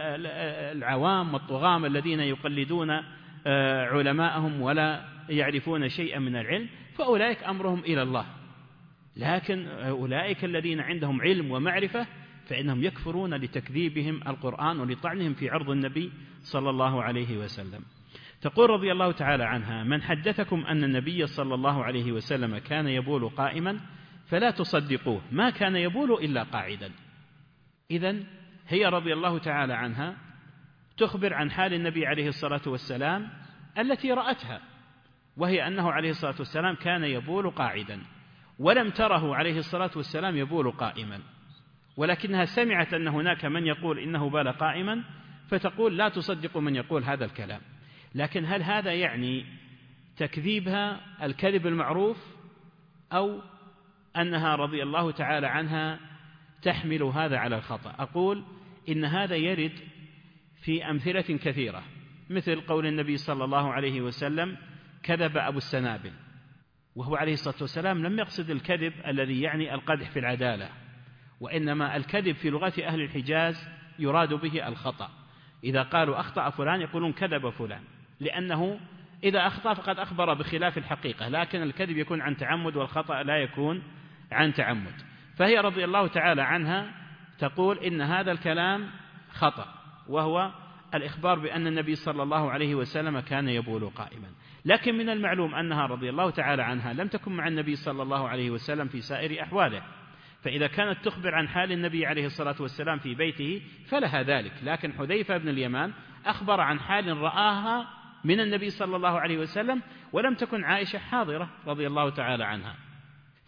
A: العوام والطغام الذين يقلدون علماءهم ولا يعرفون شيئا من العلم فأولئك أمرهم إلى الله، لكن أولئك الذين عندهم علم ومعرفة فإنهم يكفرون لتكذيبهم القرآن ولطعنهم في عرض النبي صلى الله عليه وسلم. تقول رضي الله تعالى عنها: من حدثكم أن النبي صلى الله عليه وسلم كان يبول قائما فلا تصدقوه، ما كان يبول إلا قاعدا. إذن هي رضي الله تعالى عنها تخبر عن حال النبي عليه الصلاة والسلام التي رأتها، وهي أنه عليه الصلاة والسلام كان يبول قاعدا، ولم تره عليه الصلاة والسلام يبول قائما، ولكنها سمعت أن هناك من يقول إنه بال قائما، فتقول: لا تصدق من يقول هذا الكلام. لكن هل هذا يعني تكذيبها الكذب المعروف، أو أنها رضي الله تعالى عنها تحمل هذا على الخطأ؟ أقول إن هذا يرد في أمثلة كثيرة، مثل قول النبي صلى الله عليه وسلم: كذب أبو السنابل، وهو عليه الصلاة والسلام لم يقصد الكذب الذي يعني القدح في العدالة، وإنما الكذب في لغة أهل الحجاز يراد به الخطأ. إذا قالوا أخطأ فلان يقولون كذب فلان، لأنه إذا أخطأ فقد أخبر بخلاف الحقيقة، لكن الكذب يكون عن تعمد والخطأ لا يكون عن تعمد. فهي رضي الله تعالى عنها تقول إن هذا الكلام خطأ، وهو الإخبار بأن النبي صلى الله عليه وسلم كان يبول قائما. لكن من المعلوم أنها رضي الله تعالى عنها لم تكن مع النبي صلى الله عليه وسلم في سائر أحواله، فإذا كانت تخبر عن حال النبي عليه الصلاة والسلام في بيته فلها ذلك. لكن حذيفة بن اليمان أخبر عن حال رآها من النبي صلى الله عليه وسلم، ولم تكن عائشة حاضرة رضي الله تعالى عنها.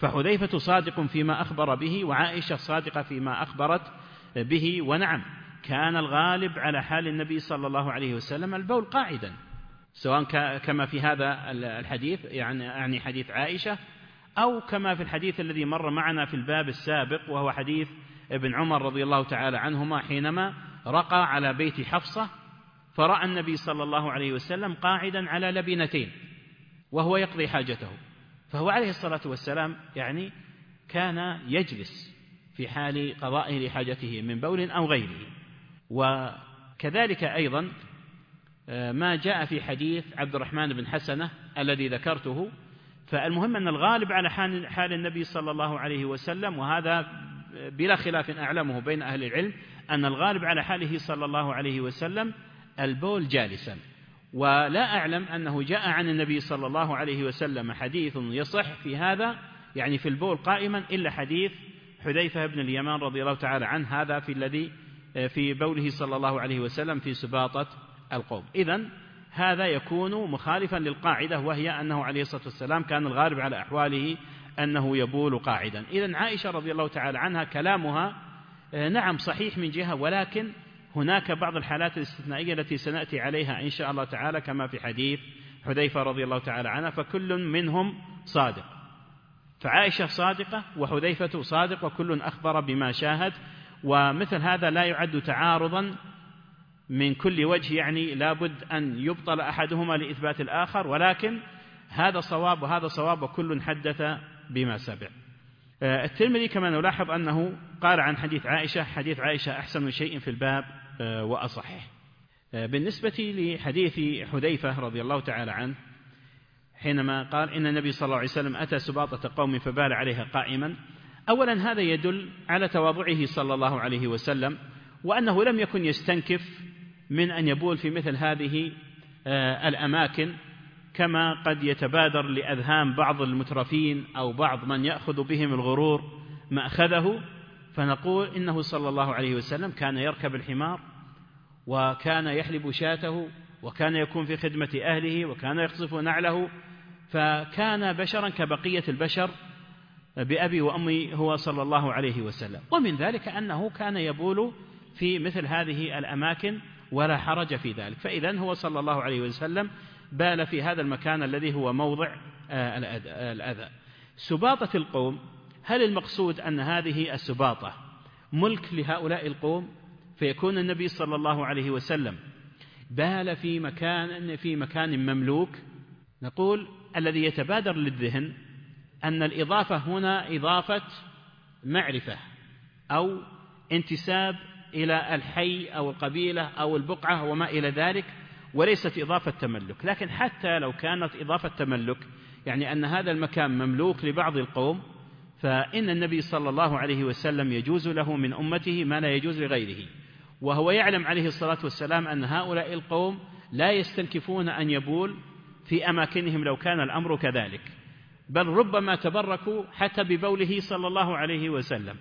A: فحذيفة صادق فيما أخبر به، وعائشة صادقة فيما أخبرت به. ونعم، كان الغالب على حال النبي صلى الله عليه وسلم البول قاعدا، سواء كما في هذا الحديث يعني حديث عائشة، أو كما في الحديث الذي مر معنا في الباب السابق، وهو حديث ابن عمر رضي الله تعالى عنهما حينما رقى على بيت حفصة فرأى النبي صلى الله عليه وسلم قاعدا على لبنتين وهو يقضي حاجته، فهو عليه الصلاة والسلام يعني كان يجلس في حال قضائه لحاجته من بول أو غيره. وكذلك أيضا ما جاء في حديث عبد الرحمن بن حسنة الذي ذكرته. فالمهم أن الغالب على حال النبي صلى الله عليه وسلم، وهذا بلا خلاف أعلمه بين أهل العلم، أن الغالب على حاله صلى الله عليه وسلم البول جالسا. ولا أعلم أنه جاء عن النبي صلى الله عليه وسلم حديث يصح في هذا، يعني في البول قائما، إلا حديث حذيفة بن اليمان رضي الله تعالى عنه، هذا في الذي في بوله صلى الله عليه وسلم في سباطة القوم. إذن هذا يكون مخالفا للقاعدة، وهي أنه عليه الصلاة والسلام كان الغالب على أحواله أنه يبول قاعدا. إذن عائشة رضي الله تعالى عنها كلامها نعم صحيح من جهة، ولكن هناك بعض الحالات الاستثنائية التي سنأتي عليها إن شاء الله تعالى، كما في حديث حذيفة رضي الله تعالى عنها، فكل منهم صادق، فعائشة صادقة وحذيفة صادق، وكل أخبر بما شاهد. ومثل هذا لا يعد تعارضا من كل وجه، يعني لابد أن يبطل أحدهما لإثبات الآخر، ولكن هذا صواب وهذا صواب، وكل حدث بما سبق. الترمذي كما نلاحظ أنه قال عن حديث عائشة أحسن شيء في الباب وأصحه. بالنسبة لحديث حذيفة رضي الله تعالى عنه حينما قال إن النبي صلى الله عليه وسلم أتى سباطة قوم فبال عليها قائما، أولا هذا يدل على تواضعه صلى الله عليه وسلم، وأنه لم يكن يستنكف من أن يبول في مثل هذه الأماكن، كما قد يتبادر لأذهان بعض المترفين أو بعض من يأخذ بهم الغرور مأخذه، فنقول إنه صلى الله عليه وسلم كان يركب الحمار، وكان يحلب شاته، وكان يكون في خدمة أهله، وكان يقصف نعله، فكان بشرا كبقية البشر بأبي وأمي هو صلى الله عليه وسلم. ومن ذلك أنه كان يبول في مثل هذه الأماكن ولا حرج في ذلك، فإذن هو صلى الله عليه وسلم بال في هذا المكان الذي هو موضع الأذى. سباطة القوم، هل المقصود أن هذه السباطة ملك لهؤلاء القوم فيكون النبي صلى الله عليه وسلم بال في مكان مملوك؟ نقول الذي يتبادر للذهن أن الإضافة هنا إضافة معرفة أو انتساب إلى الحي أو القبيلة أو البقعة وما إلى ذلك، وليست إضافة تملك. لكن حتى لو كانت إضافة تملك، يعني أن هذا المكان مملوك لبعض القوم، فإن النبي صلى الله عليه وسلم يجوز له من أمته ما لا يجوز لغيره، وهو يعلم عليه الصلاة والسلام أن هؤلاء القوم لا يستنكفون أن يبول في أماكنهم لو كان الأمر كذلك، بل ربما تبركوا حتى ببوله صلى الله عليه وسلم.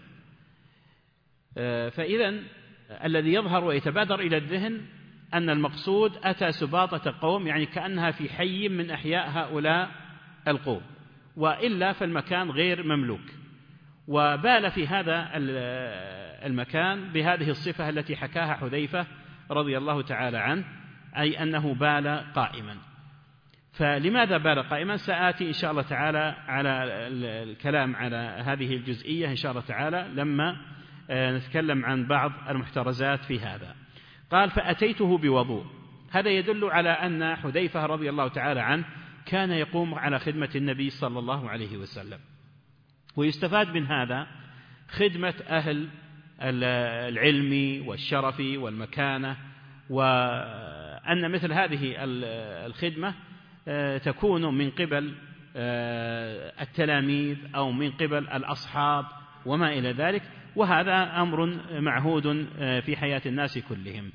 A: فإذن الذي يظهر ويتبادر إلى الذهن أن المقصود أتى سباطة قوم، يعني كأنها في حي من أحياء هؤلاء القوم، وإلا فالمكان غير مملوك. وبال في هذا المكان بهذه الصفة التي حكاها حذيفة رضي الله تعالى عنه، أي أنه بال قائما. فلماذا بال قائما؟ سآتي إن شاء الله تعالى على الكلام على هذه الجزئية إن شاء الله تعالى لما نتكلم عن بعض المحترزات في هذا. قال فأتيته بوضوء، هذا يدل على أن حذيفة رضي الله تعالى عنه كان يقوم على خدمة النبي صلى الله عليه وسلم. ويستفاد من هذا خدمة أهل العلم والشرف والمكانة، وأن مثل هذه الخدمة تكون من قبل التلاميذ أو من قبل الأصحاب وما إلى ذلك، وهذا أمر معهود في حياة الناس كلهم.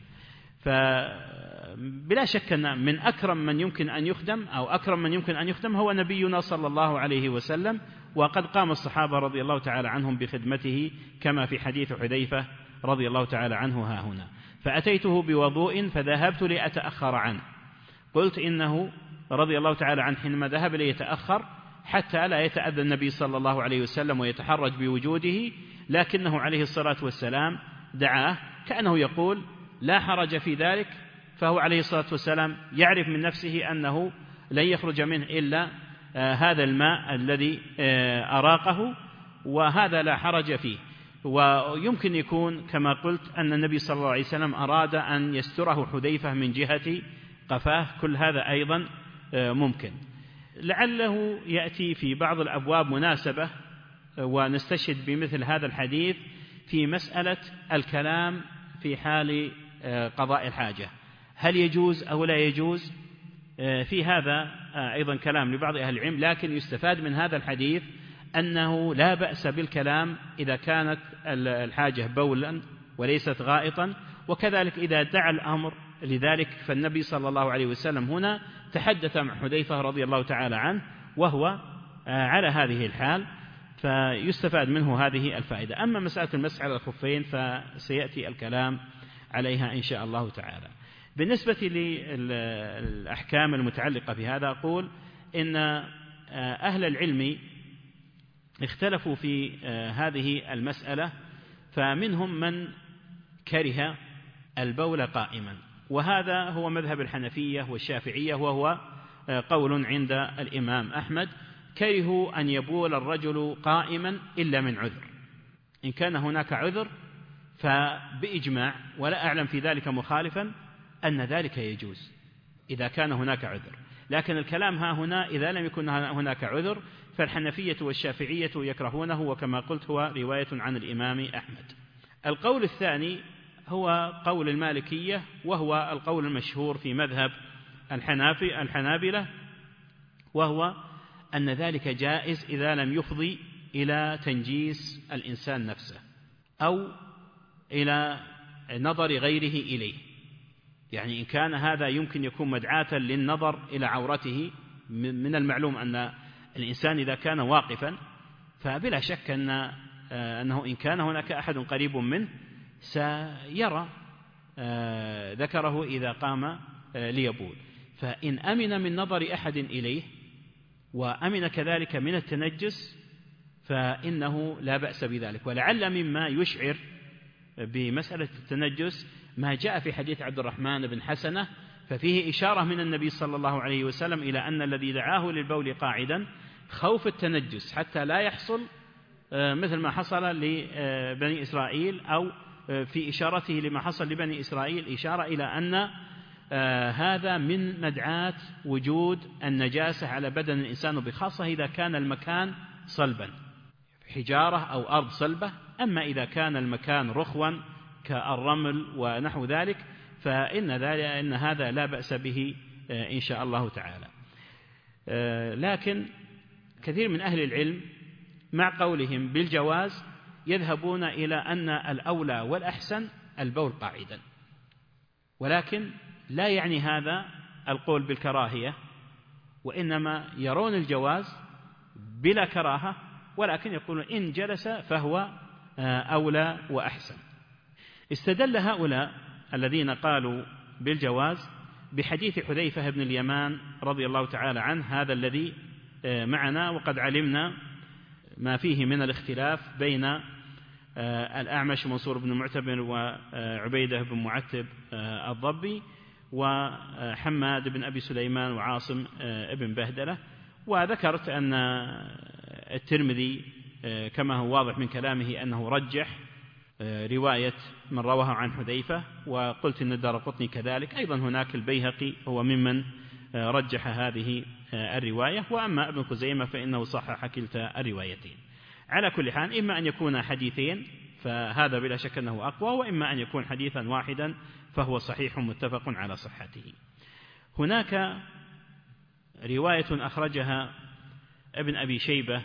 A: فبلا شك أن من أكرم من يمكن أن يخدم أو أكرم من يمكن أن يخدم هو نبينا صلى الله عليه وسلم، وقد قام الصحابة رضي الله تعالى عنهم بخدمته كما في حديث حذيفة رضي الله تعالى عنه ها هنا. فأتيته بوضوء فذهبت لأتأخر عنه، قلت إنه رضي الله تعالى عنه حينما ذهب ليتأخر حتى لا يتأذى النبي صلى الله عليه وسلم ويتحرج بوجوده، لكنه عليه الصلاة والسلام دعاه، كأنه يقول لا حرج في ذلك، فهو عليه الصلاة والسلام يعرف من نفسه أنه لن يخرج منه إلا هذا الماء الذي أراقه، وهذا لا حرج فيه. ويمكن يكون كما قلت أن النبي صلى الله عليه وسلم أراد أن يستره حذيفة من جهة قفاه، كل هذا أيضا ممكن. لعله يأتي في بعض الأبواب مناسبة ونستشهد بمثل هذا الحديث في مسألة الكلام في حال قضاء الحاجة، هل يجوز أو لا يجوز؟ في هذا أيضا كلام لبعض أهل العلم، لكن يستفاد من هذا الحديث أنه لا بأس بالكلام إذا كانت الحاجة بولا وليست غائطا، وكذلك إذا دعا الأمر لذلك، فالنبي صلى الله عليه وسلم هنا تحدث مع حذيفة رضي الله تعالى عنه وهو على هذه الحال، فيستفاد منه هذه الفائدة. أما مسألة المسح على الخفين فسيأتي الكلام عليها إن شاء الله تعالى. بالنسبة للأحكام المتعلقة بهذا، أقول إن أهل العلم اختلفوا في هذه المسألة، فمنهم من كره البول قائما، وهذا هو مذهب الحنفية والشافعية، وهو قول عند الإمام أحمد، كرهوا أن يبول الرجل قائما إلا من عذر. إن كان هناك عذر فبإجماع، ولا أعلم في ذلك مخالفا، أن ذلك يجوز إذا كان هناك عذر. لكن الكلام ها هنا إذا لم يكن هناك عذر، فالحنفية والشافعية يكرهونه، وكما قلت هو رواية عن الإمام أحمد. القول الثاني هو قول المالكية، وهو القول المشهور في مذهب الحنابلة، وهو أن ذلك جائز إذا لم يفضي إلى تنجيس الإنسان نفسه أو إلى نظر غيره إليه. يعني إن كان هذا يمكن يكون مدعاة للنظر إلى عورته، من المعلوم أن الإنسان إذا كان واقفا فبلا شك أنه إن كان هناك أحد قريب منه سيرى ذكره إذا قام ليبول، فإن أمن من نظر أحد إليه وأمن كذلك من التنجس فإنه لا بأس بذلك. ولعل مما يشعر بمسألة التنجس ما جاء في حديث عبد الرحمن بن حسنة، ففيه إشارة من النبي صلى الله عليه وسلم إلى أن الذي دعاه للبول قاعدا خوف التنجس حتى لا يحصل مثل ما حصل لبني إسرائيل، أو في إشارته لما حصل لبني إسرائيل إشارة إلى أن هذا من مدعاة وجود النجاسة على بدن الإنسان، وبخاصة إذا كان المكان صلبا حجارة أو أرض صلبة. أما إذا كان المكان رخوا كالرمل ونحو ذلك فإن هذا لا بأس به إن شاء الله تعالى. لكن كثير من أهل العلم مع قولهم بالجواز يذهبون إلى أن الأولى والأحسن البول قاعدا، ولكن لا يعني هذا القول بالكراهية، وإنما يرون الجواز بلا كراهة، ولكن يقولون إن جلس فهو أولى وأحسن. استدل هؤلاء الذين قالوا بالجواز بحديث حذيفة بن اليمان رضي الله تعالى عنه، هذا الذي معنا، وقد علمنا ما فيه من الاختلاف بين الأعمش منصور بن المعتمر وعبيدة بن معتب الضبي وحماد بن أبي سليمان وعاصم بن بهدلة. وذكرت أن الترمذي كما هو واضح من كلامه أنه رجح رواية من رواها عن حذيفة، وقلت أن الدارقطني كذلك، أيضا هناك البيهقي هو ممن رجح هذه الرواية، وأما ابن خزيمة فإنه صحح كلتا الروايتين. على كل حال إما أن يكون حديثين فهذا بلا شك أنه أقوى، وإما أن يكون حديثا واحدا فهو صحيح متفق على صحته. هناك رواية أخرجها ابن أبي شيبة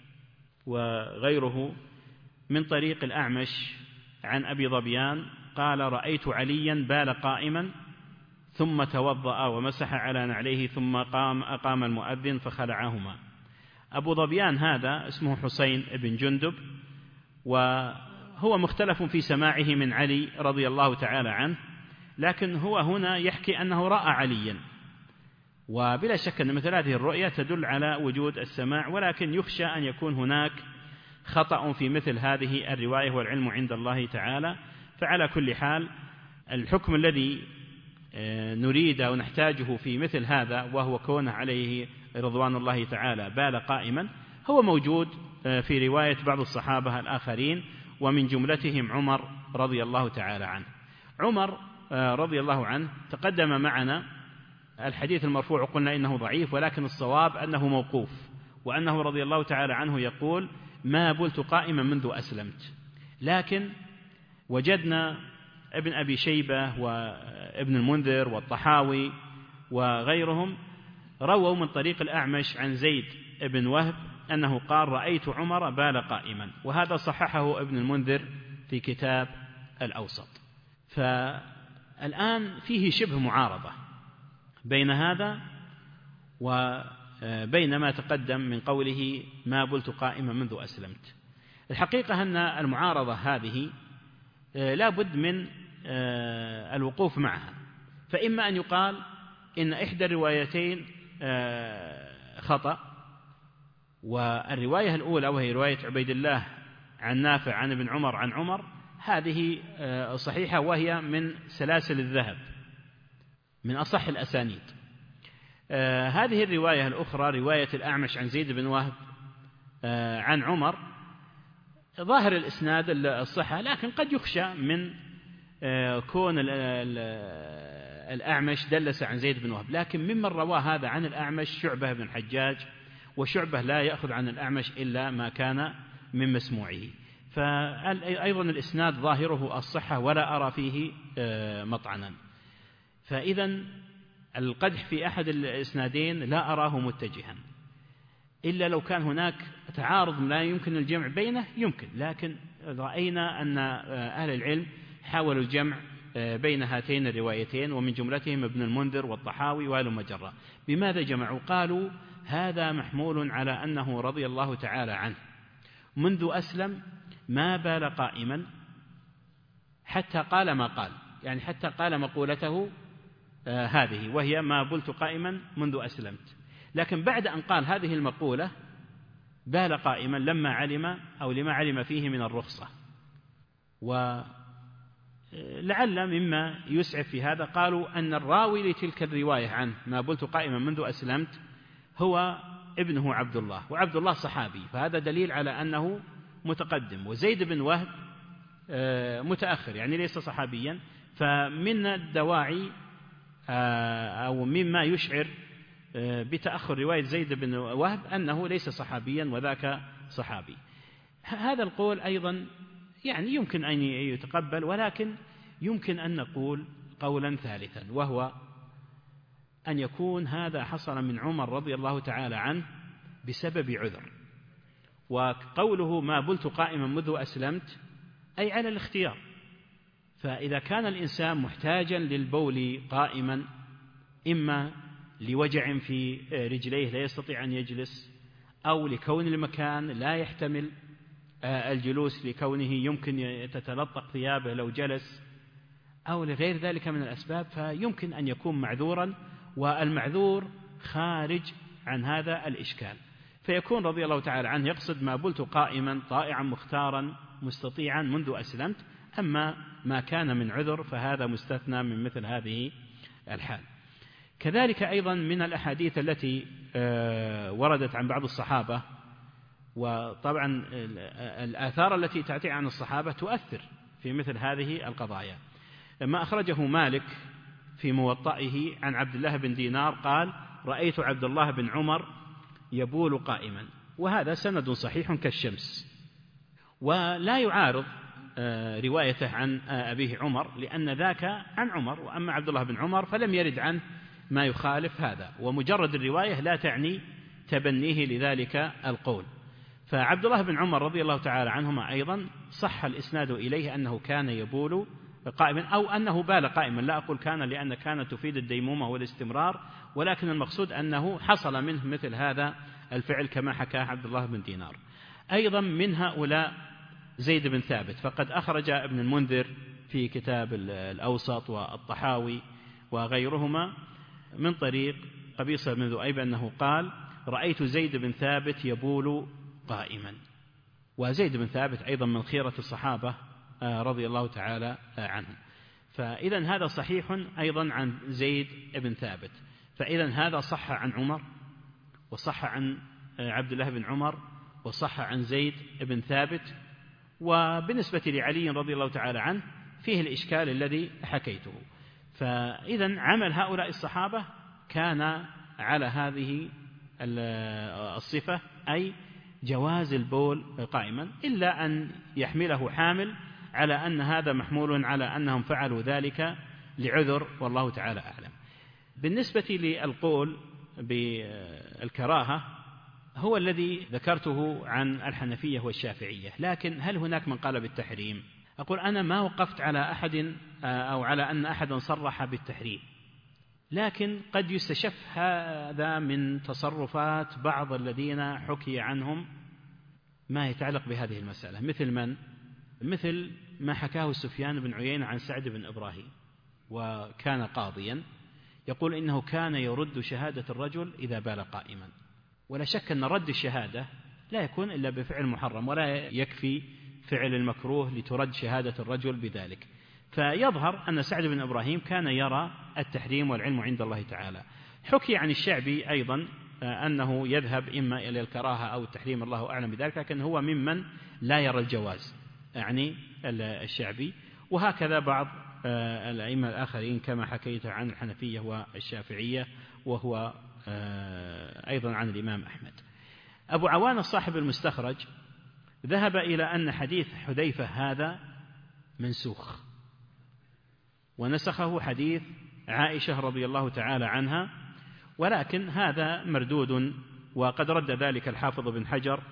A: وغيره من طريق الأعمش عن أبي ظبيان قال: رأيت عليا بال قائما ثم توضأ ومسح على نعليه ثم أقام المؤذن فخلعهما. أبو ظبيان هذا اسمه حسين بن جندب، وهو مختلف في سماعه من علي رضي الله تعالى عنه، لكن هو هنا يحكي أنه رأى عليا، وبلا شك أن مثل هذه الرؤية تدل على وجود السماع، ولكن يخشى أن يكون هناك خطأ في مثل هذه الرواية والعلم عند الله تعالى. فعلى كل حال الحكم الذي نريد أو نحتاجه في مثل هذا، وهو كونه عليه رضوان الله تعالى بال قائما، هو موجود في رواية بعض الصحابة الآخرين، ومن جملتهم عمر رضي الله تعالى عنه. عمر رضي الله عنه تقدم معنا الحديث المرفوع قلنا إنه ضعيف، ولكن الصواب أنه موقوف، وأنه رضي الله تعالى عنه يقول: ما بلت قائما منذ أسلمت. لكن وجدنا ابن أبي شيبة وابن المنذر والطحاوي وغيرهم رووا من طريق الأعمش عن زيد بن وهب أنه قال: رأيت عمر بال قائما، وهذا صححه ابن المنذر في كتاب الأوسط. فالآن فيه شبه معارضة بين هذا وبين ما تقدم من قوله: ما بلت قائما منذ أسلمت. الحقيقة أن المعارضة هذه لا بد من الوقوف معها، فإما أن يقال إن إحدى الروايتين خطأ، والرواية الأولى وهي رواية عبيد الله عن نافع عن ابن عمر عن عمر هذه صحيحة، وهي من سلاسل الذهب من أصح الأسانيد. هذه الرواية الأخرى رواية الأعمش عن زيد بن وهب عن عمر ظاهر الإسناد الصحة، لكن قد يخشى من كون الأعمش دلس عن زيد بن وهب، لكن ممن رواه هذا عن الأعمش شعبة بن الحجاج، وشعبة لا يأخذ عن الأعمش إلا ما كان من مسموعه، فأيضا الإسناد ظاهره الصحة ولا أرى فيه مطعنا. فإذا القدح في أحد الإسنادين لا أراه متجها، إلا لو كان هناك تعارض لا يمكن الجمع بينه يمكن، لكن رأينا أن أهل العلم حاولوا الجمع بين هاتين الروايتين، ومن جملتهم ابن المنذر والطحاوي وهلم جرا. بماذا جمعوا؟ قالوا: هذا محمول على أنه رضي الله تعالى عنه منذ أسلم ما بال قائما حتى قال ما قال، يعني حتى قال مقولته هذه، وهي: ما بلت قائما منذ أسلمت. لكن بعد أن قال هذه المقولة بال قائما لما علم أو لما علم فيه من الرخصة. ولعل مما يسعف في هذا قالوا أن الراوي لتلك الرواية عنه ما بلت قائما منذ أسلمت هو ابنه عبد الله، وعبد الله صحابي، فهذا دليل على أنه متقدم، وزيد بن وهب متأخر يعني ليس صحابيا. فمن الدواعي أو مما يشعر بتأخر رواية زيد بن وهب أنه ليس صحابيا وذاك صحابي. هذا القول أيضا يعني يمكن أن يتقبل، ولكن يمكن أن نقول قولا ثالثا، وهو أن يكون هذا حصل من عمر رضي الله تعالى عنه بسبب عذر، وقوله ما بلت قائما منذ أسلمت أي على الاختيار. فإذا كان الإنسان محتاجا للبول قائما، إما لوجع في رجليه لا يستطيع أن يجلس، أو لكون المكان لا يحتمل الجلوس لكونه يمكن تتلطق ثيابه لو جلس، أو لغير ذلك من الأسباب، فيمكن أن يكون معذورا، والمعذور خارج عن هذا الإشكال، فيكون رضي الله تعالى عنه يقصد ما بلت قائما طائعا مختارا مستطيعا منذ أسلمت. أما ما كان من عذر فهذا مستثنى من مثل هذه الحال. كذلك أيضا من الأحاديث التي وردت عن بعض الصحابة، وطبعا الآثار التي تأتي عن الصحابة تؤثر في مثل هذه القضايا. ما أخرجه مالك في موطئه عن عبد الله بن دينار قال: رأيت عبد الله بن عمر يبول قائما، وهذا سند صحيح كالشمس، ولا يعارض روايته عن أبيه عمر، لأن ذاك عن عمر، وأما عبد الله بن عمر فلم يرد عنه ما يخالف هذا، ومجرد الرواية لا تعني تبنيه لذلك القول. فعبد الله بن عمر رضي الله تعالى عنهما أيضا صح الإسناد إليه أنه كان يبول قائما، أو أنه بال قائما، لا أقول كان لأن كان تفيد الديمومة والاستمرار، ولكن المقصود أنه حصل منه مثل هذا الفعل كما حكاه عبد الله بن دينار. أيضا من هؤلاء زيد بن ثابت، فقد أخرج ابن المنذر في كتاب الأوسط والطحاوي وغيرهما من طريق قبيصة بن ذؤيب أنه قال: رأيت زيد بن ثابت يبول قائما. وزيد بن ثابت أيضا من خيرة الصحابة رضي الله تعالى عنهم. فإذا هذا صحيح أيضا عن زيد بن ثابت. فإذا هذا صح عن عمر، وصح عن عبد الله بن عمر، وصح عن زيد بن ثابت. وبالنسبة لعلي رضي الله تعالى عنه فيه الإشكال الذي حكيته. فإذا عمل هؤلاء الصحابة كان على هذه الصفة، أي جواز البول قائما، إلا أن يحمله حامل على أن هذا محمول على أنهم فعلوا ذلك لعذر، والله تعالى أعلم. بالنسبة للقول بالكراهة هو الذي ذكرته عن الحنفية والشافعية، لكن هل هناك من قال بالتحريم؟ أقول أنا ما وقفت على أحد أو على أن أحدا صرح بالتحريم، لكن قد يستشف هذا من تصرفات بعض الذين حكي عنهم ما يتعلق بهذه المسألة. مثل ما حكاه سفيان بن عيينة عن سعد بن إبراهيم، وكان قاضيا، يقول إنه كان يرد شهادة الرجل إذا بال قائما. ولا شك أن رد الشهادة لا يكون إلا بفعل محرم، ولا يكفي فعل المكروه لترد شهادة الرجل بذلك. فيظهر أن سعد بن إبراهيم كان يرى التحريم والعلم عند الله تعالى. حكي عن الشعبي أيضا أنه يذهب إما إلى الكراهة أو التحريم، الله أعلم بذلك، لكن هو ممن لا يرى الجواز، يعني الشعبي. وهكذا بعض الأئمة الآخرين كما حكيت عن الحنفية والشافعية، وهو أيضا عن الإمام أحمد. أبو عوانة صاحب المستخرج ذهب إلى أن حديث حذيفة هذا منسوخ، ونسخه حديث عائشة رضي الله تعالى عنها، ولكن هذا مردود، وقد رد ذلك الحافظ بن حجر.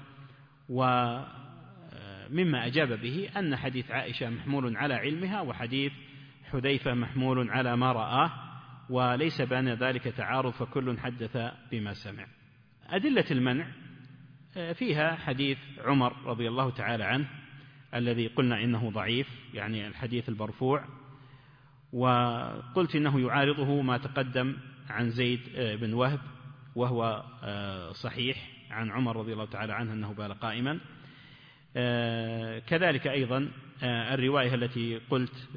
A: ومما أجاب به أن حديث عائشة محمول على علمها، وحديث حذيفة محمول على ما رآه، وليس بين ذلك تعارض، فكل حدث بما سمع. أدلة المنع فيها حديث عمر رضي الله تعالى عنه الذي قلنا إنه ضعيف، يعني الحديث المرفوع، وقلت إنه يعارضه ما تقدم عن زيد بن وهب، وهو صحيح عن عمر رضي الله تعالى عنه أنه بال قائما. كذلك أيضا الرواية التي قلت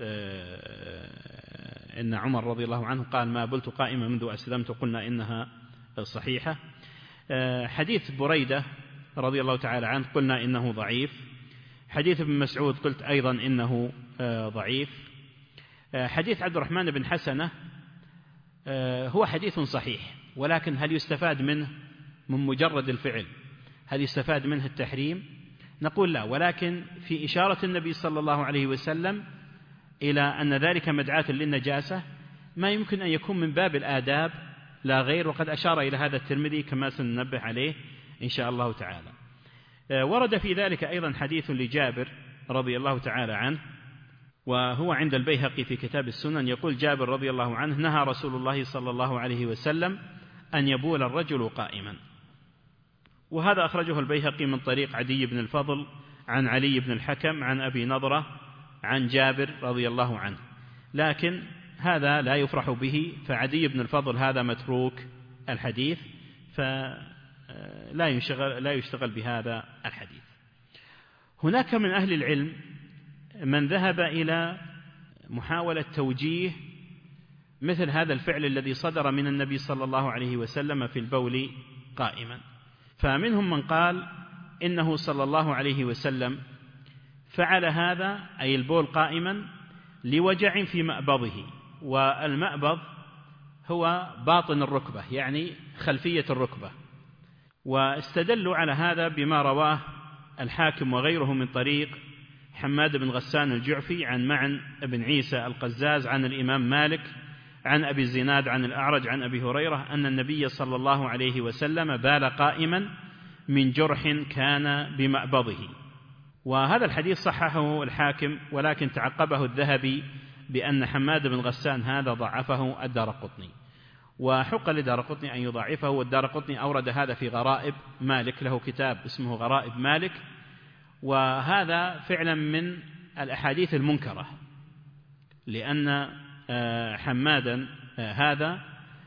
A: إن عمر رضي الله عنه قال: ما بلت قائما منذ أسلمت، قلنا إنها صحيحة. حديث بريدة رضي الله تعالى عنه قلنا إنه ضعيف. حديث ابن مسعود قلت أيضا إنه ضعيف. حديث عبد الرحمن بن حسنة هو حديث صحيح، ولكن هل يستفاد منه من مجرد الفعل؟ هل يستفاد منه التحريم؟ نقول لا، ولكن في إشارة النبي صلى الله عليه وسلم إلى أن ذلك مدعاة للنجاسة، ما يمكن أن يكون من باب الآداب لا غير، وقد أشار إلى هذا الترمذي كما سننبه عليه إن شاء الله تعالى. ورد في ذلك أيضا حديث لجابر رضي الله تعالى عنه، وهو عند البيهقي في كتاب السنن. يقول جابر رضي الله عنه: نهى رسول الله صلى الله عليه وسلم أن يبول الرجل قائما. وهذا أخرجه البيهقي من طريق عدي بن الفضل عن علي بن الحكم عن أبي نضرة عن جابر رضي الله عنه، لكن هذا لا يفرح به، فعدي بن الفضل هذا متروك الحديث، فلا يشتغل بهذا الحديث. هناك من أهل العلم من ذهب إلى محاولة توجيه مثل هذا الفعل الذي صدر من النبي صلى الله عليه وسلم في البول قائما. فمنهم من قال إنه صلى الله عليه وسلم فعل هذا، أي البول قائما، لوجع في مأبضه، والمأبض هو باطن الركبة، يعني خلفية الركبة. واستدلوا على هذا بما رواه الحاكم وغيره من طريق حماد بن غسان الجعفي عن معن بن عيسى القزاز عن الإمام مالك عن أبي الزناد عن الأعرج عن أبي هريرة أن النبي صلى الله عليه وسلم بال قائما من جرح كان بمأبضه. وهذا الحديث صححه الحاكم، ولكن تعقبه الذهبي بأن حماد بن غسان هذا ضعفه الدارقطني، وحق للدارقطني أن يضعفه، والدارقطني أورد هذا في غرائب مالك، له كتاب اسمه غرائب مالك. وهذا فعلا من الأحاديث المنكرة، لأن حمادا هذا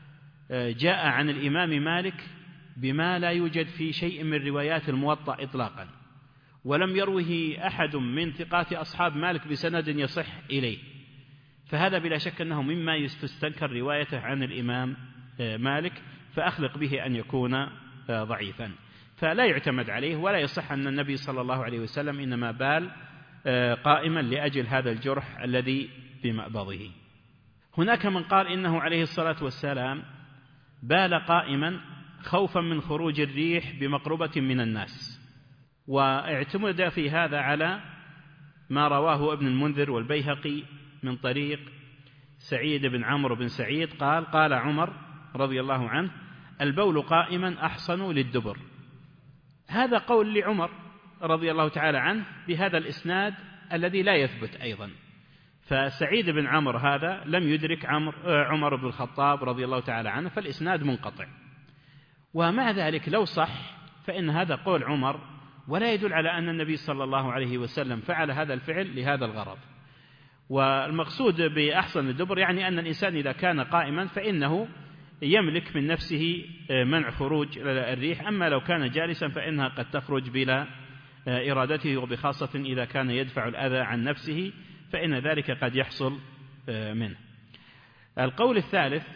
A: جاء عن الإمام مالك بما لا يوجد في شيء من روايات الموطأ إطلاقا، ولم يروه أحد من ثقات أصحاب مالك بسند يصح إليه، فهذا بلا شك أنه مما يستنكر روايته عن الإمام مالك، فأخلق به أن يكون ضعيفا، فلا يعتمد عليه، ولا يصح أن النبي صلى الله عليه وسلم إنما بال قائما لأجل هذا الجرح الذي بمأبضه. هناك من قال إنه عليه الصلاة والسلام بال قائما خوفا من خروج الريح بمقربة من الناس، واعتمد في هذا على ما رواه ابن المنذر والبيهقي من طريق سعيد بن عمرو بن سعيد قال عمر رضي الله عنه: البول قائما أحصن للدبر. هذا قول لعمر رضي الله تعالى عنه بهذا الإسناد الذي لا يثبت أيضا، فسعيد بن عمرو هذا لم يدرك عمر بن الخطاب رضي الله تعالى عنه، فالإسناد منقطع. ومع ذلك لو صح فإن هذا قول عمر، ولا يدل على أن النبي صلى الله عليه وسلم فعل هذا الفعل لهذا الغرض. والمقصود بأحصن الدبر يعني أن الإنسان إذا كان قائما فإنه يملك من نفسه منع خروج الريح، أما لو كان جالسا فإنها قد تخرج بلا إرادته، وبخاصة إذا كان يدفع الأذى عن نفسه فإن ذلك قد يحصل منه. القول الثالث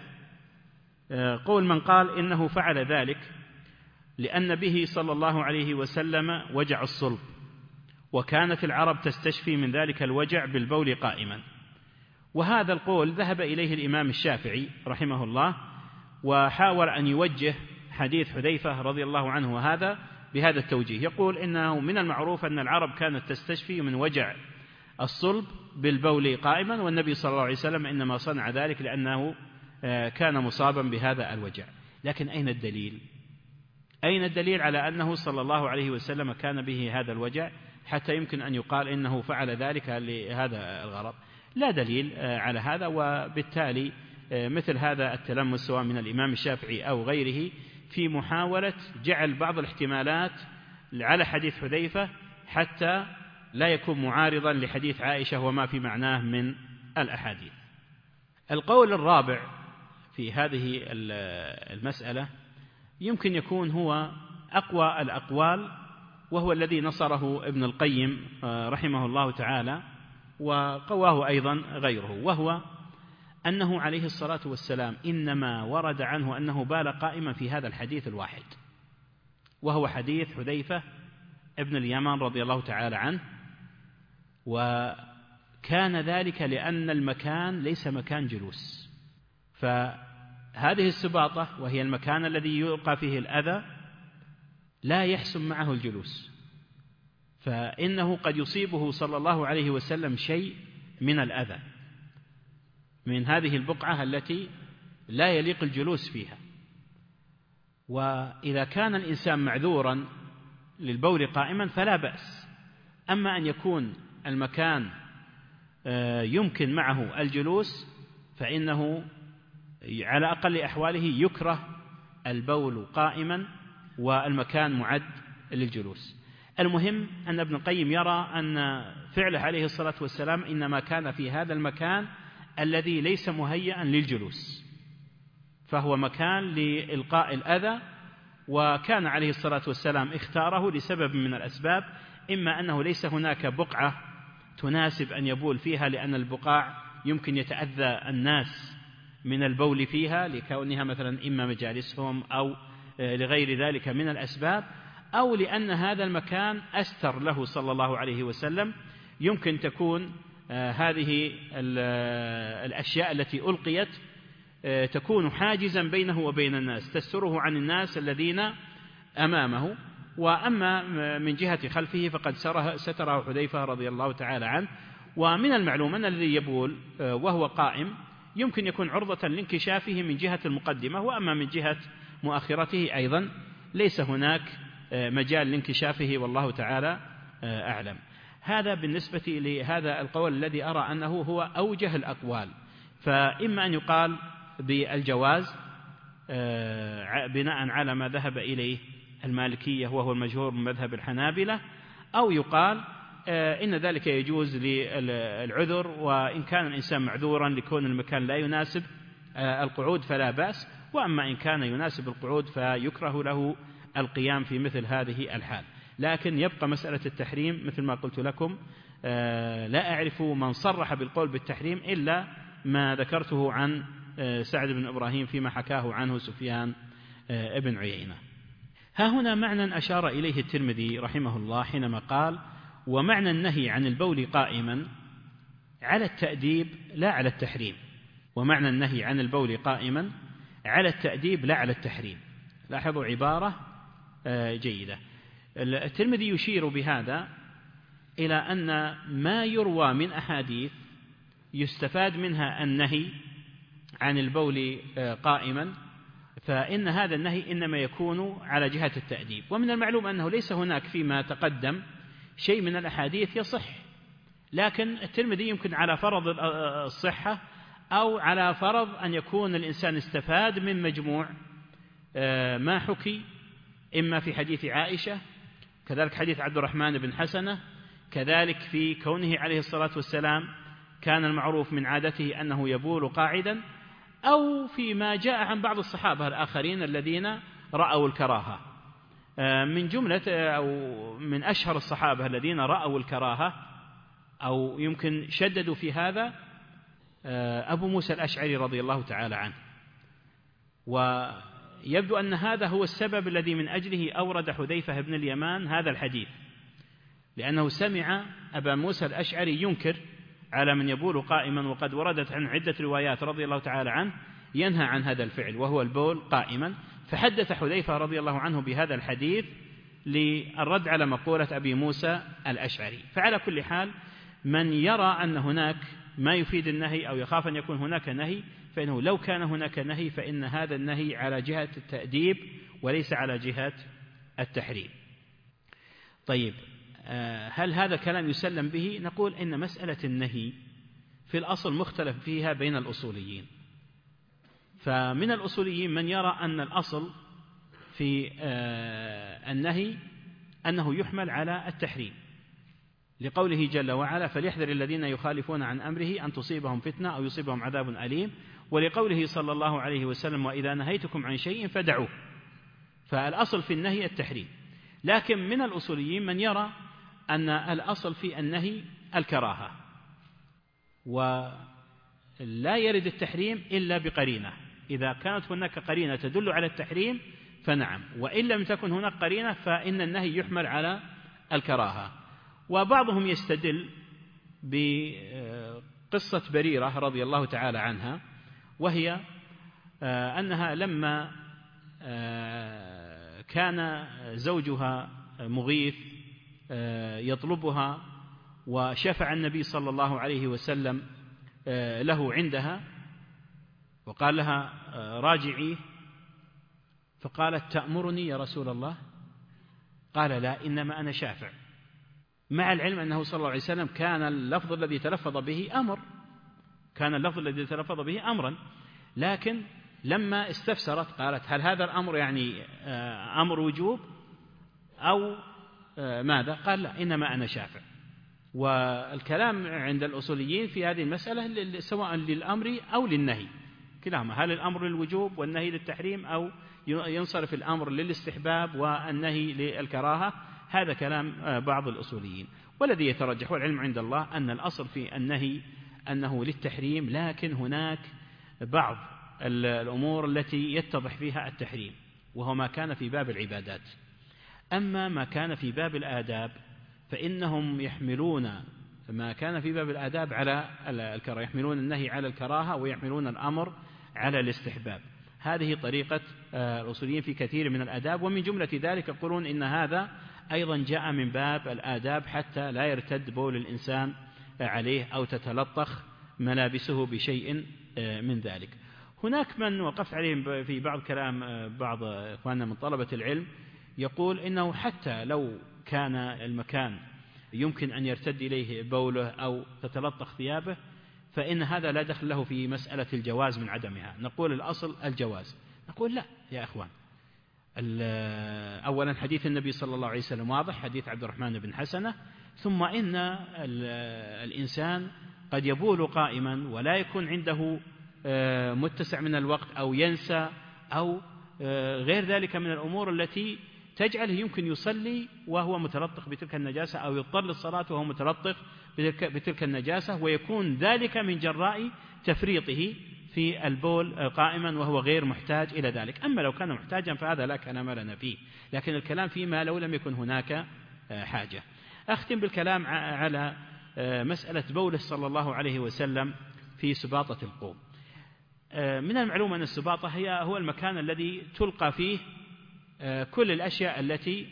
A: قول من قال إنه فعل ذلك لأن به صلى الله عليه وسلم وجع الصلب، وكانت العرب تستشفي من ذلك الوجع بالبول قائما. وهذا القول ذهب إليه الإمام الشافعي رحمه الله، وحاول أن يوجه حديث حذيفة رضي الله عنه وهذا بهذا التوجيه، يقول إنه من المعروف أن العرب كانت تستشفي من وجع الصلب بالبول قائما، والنبي صلى الله عليه وسلم إنما صنع ذلك لأنه كان مصابا بهذا الوجع. لكن أين الدليل؟ أين الدليل على أنه صلى الله عليه وسلم كان به هذا الوجع حتى يمكن أن يقال إنه فعل ذلك لهذا الغرض؟ لا دليل على هذا، وبالتالي مثل هذا التلمس سواء من الإمام الشافعي أو غيره في محاولة جعل بعض الاحتمالات على حديث حذيفة حتى لا يكون معارضا لحديث عائشة وما في معناه من الأحاديث. القول الرابع في هذه المسألة يمكن يكون هو أقوى الأقوال، وهو الذي نصره ابن القيم رحمه الله تعالى، وقواه أيضا غيره، وهو أنه عليه الصلاة والسلام إنما ورد عنه أنه بال قائما في هذا الحديث الواحد، وهو حديث حذيفة ابن اليمان رضي الله تعالى عنه، وكان ذلك لأن المكان ليس مكان جلوس، فهذه السباطة وهي المكان الذي يلقى فيه الأذى لا يحسن معه الجلوس، فإنه قد يصيبه صلى الله عليه وسلم شيء من الأذى من هذه البقعة التي لا يليق الجلوس فيها. وإذا كان الإنسان معذورا للبول قائما فلا بأس، أما أن يكون المكان يمكن معه الجلوس فإنه على أقل أحواله يكره البول قائما والمكان معد للجلوس. المهم أن ابن القيم يرى أن فعله عليه الصلاة والسلام إنما كان في هذا المكان الذي ليس مهيئا للجلوس، فهو مكان لإلقاء الأذى، وكان عليه الصلاة والسلام اختاره لسبب من الأسباب، إما أنه ليس هناك بقعة تناسب أن يبول فيها لأن البقاع يمكن يتأذى الناس من البول فيها لكونها مثلا إما مجالسهم أو لغير ذلك من الأسباب، أو لأن هذا المكان أستر له صلى الله عليه وسلم، يمكن تكون هذه الأشياء التي ألقيت تكون حاجزا بينه وبين الناس، تستره عن الناس الذين أمامه، وأما من جهة خلفه فقد ستره حذيفة رضي الله تعالى عنه. ومن المعلوم أن الذي يبول وهو قائم يمكن يكون عرضة لانكشافه من جهة المقدمة، وأما من جهة مؤخرته أيضا ليس هناك مجال لانكشافه، والله تعالى أعلم. هذا بالنسبة لهذا القول الذي أرى أنه هو أوجه الأقوال، فإما أن يقال بالجواز بناء على ما ذهب إليه المالكية وهو المشهور من مذهب الحنابلة، أو يقال إن ذلك يجوز للعذر، وإن كان الإنسان معذورا لكون المكان لا يناسب القعود فلا بأس، وأما إن كان يناسب القعود فيكره له القيام في مثل هذه الحال. لكن يبقى مسألة التحريم مثل ما قلت لكم، لا أعرف من صرح بالقول بالتحريم إلا ما ذكرته عن سعد بن إبراهيم فيما حكاه عنه سفيان ابن عيينة. ها هنا معنى أشار إليه الترمذي رحمه الله حينما قال: ومعنى النهي عن البول قائما على التأديب لا على التحريم. ومعنى النهي عن البول قائما على التأديب لا على التحريم. لاحظوا عبارة جيدة. الترمذي يشير بهذا إلى أن ما يروى من أحاديث يستفاد منها النهي عن البول قائما، فإن هذا النهي إنما يكون على جهة التأديب. ومن المعلوم أنه ليس هناك فيما تقدم شيء من الأحاديث يصح، لكن الترمذي يمكن على فرض الصحة أو على فرض أن يكون الإنسان استفاد من مجموع ما حكي، إما في حديث عائشة، كذلك حديث عبد الرحمن بن حسنة، كذلك في كونه عليه الصلاة والسلام كان المعروف من عادته أنه يبول قاعدا، أو فيما جاء عن بعض الصحابة الآخرين الذين رأوا الكراهة. من جملة أو من أشهر الصحابة الذين رأوا الكراهة أو يمكن شددوا في هذا أبو موسى الأشعري رضي الله تعالى عنه. ويبدو أن هذا هو السبب الذي من أجله أورد حذيفة بن اليمان هذا الحديث، لأنه سمع أبا موسى الأشعري ينكر على من يبول قائما، وقد وردت عن عدة روايات رضي الله تعالى عنه ينهى عن هذا الفعل وهو البول قائما، فحدث حذيفة رضي الله عنه بهذا الحديث للرد على مقولة أبي موسى الأشعري. فعلى كل حال من يرى أن هناك ما يفيد النهي أو يخاف أن يكون هناك نهي، فإنه لو كان هناك نهي فإن هذا النهي على جهة التأديب وليس على جهة التحريم. طيب، هل هذا كلام يسلم به؟ نقول إن مسألة النهي في الأصل مختلف فيها بين الأصوليين. فمن الأصوليين من يرى أن الأصل في النهي أنه يحمل على التحريم، لقوله جل وعلا: فليحذر الذين يخالفون عن أمره أن تصيبهم فتنة أو يصيبهم عذاب أليم، ولقوله صلى الله عليه وسلم: وإذا نهيتكم عن شيء فدعوه. فالأصل في النهي التحريم. لكن من الأصوليين من يرى أن الأصل في النهي الكراهة، ولا يرد التحريم إلا بقرينة. إذا كانت هناك قرينة تدل على التحريم فنعم، وإن لم تكن هناك قرينة فإن النهي يحمل على الكراهة. وبعضهم يستدل بقصة بريرة رضي الله تعالى عنها، وهي أنها لما كان زوجها مغيث يطلبها وشفع النبي صلى الله عليه وسلم له عندها وقال لها: راجعيه، فقالت: تأمرني يا رسول الله؟ قال: لا، إنما أنا شافع. مع العلم أنه صلى الله عليه وسلم كان اللفظ الذي تلفظ به أمرا، لكن لما استفسرت قالت: هل هذا الأمر يعني أمر وجوب أو ماذا؟ قال: لا، إنما أنا شافع. والكلام عند الأصوليين في هذه المسألة سواء للأمر أو للنهي كلاهما، هل الأمر للوجوب والنهي للتحريم أو ينصرف الأمر للاستحباب والنهي للكراهة. هذا كلام بعض الأصوليين، والذي يترجح والعلم عند الله أن الأصل في النهي أنه للتحريم، لكن هناك بعض الأمور التي يتضح فيها التحريم، وهو ما كان في باب العبادات. أما ما كان في باب الآداب فإنهم يحملون ما كان في باب الآداب على الكراهة، يحملون النهي على الكراهة ويحملون الأمر على الاستحباب. هذه طريقة الأصوليين في كثير من الآداب، ومن جملة ذلك يقولون إن هذا أيضا جاء من باب الآداب حتى لا يرتد بول الإنسان عليه أو تتلطخ ملابسه بشيء من ذلك. هناك من وقفت عليهم في بعض كلام بعض إخواننا من طلبة العلم يقول إنه حتى لو كان المكان يمكن أن يرتد إليه بوله أو تتلطخ ثيابه فإن هذا لا دخل له في مسألة الجواز من عدمها. نقول الأصل الجواز. نقول لا يا أخوان، أولا حديث النبي صلى الله عليه وسلم واضح، حديث عبد الرحمن بن حسنة، ثم إن الإنسان قد يبول قائما ولا يكون عنده متسع من الوقت أو ينسى أو غير ذلك من الأمور التي تجعله يمكن يصلي وهو متلطخ بتلك النجاسة، أو يضطر للصلاة وهو متلطخ بتلك النجاسة، ويكون ذلك من جراء تفريطه في البول قائما وهو غير محتاج إلى ذلك. أما لو كان محتاجا فهذا لا كلام لنا فيه، لكن الكلام فيما لو لم يكن هناك حاجة. أختم بالكلام على مسألة بوله صلى الله عليه وسلم في سباطة القوم. من المعلوم أن السباطة هو المكان الذي تلقى فيه كل الأشياء التي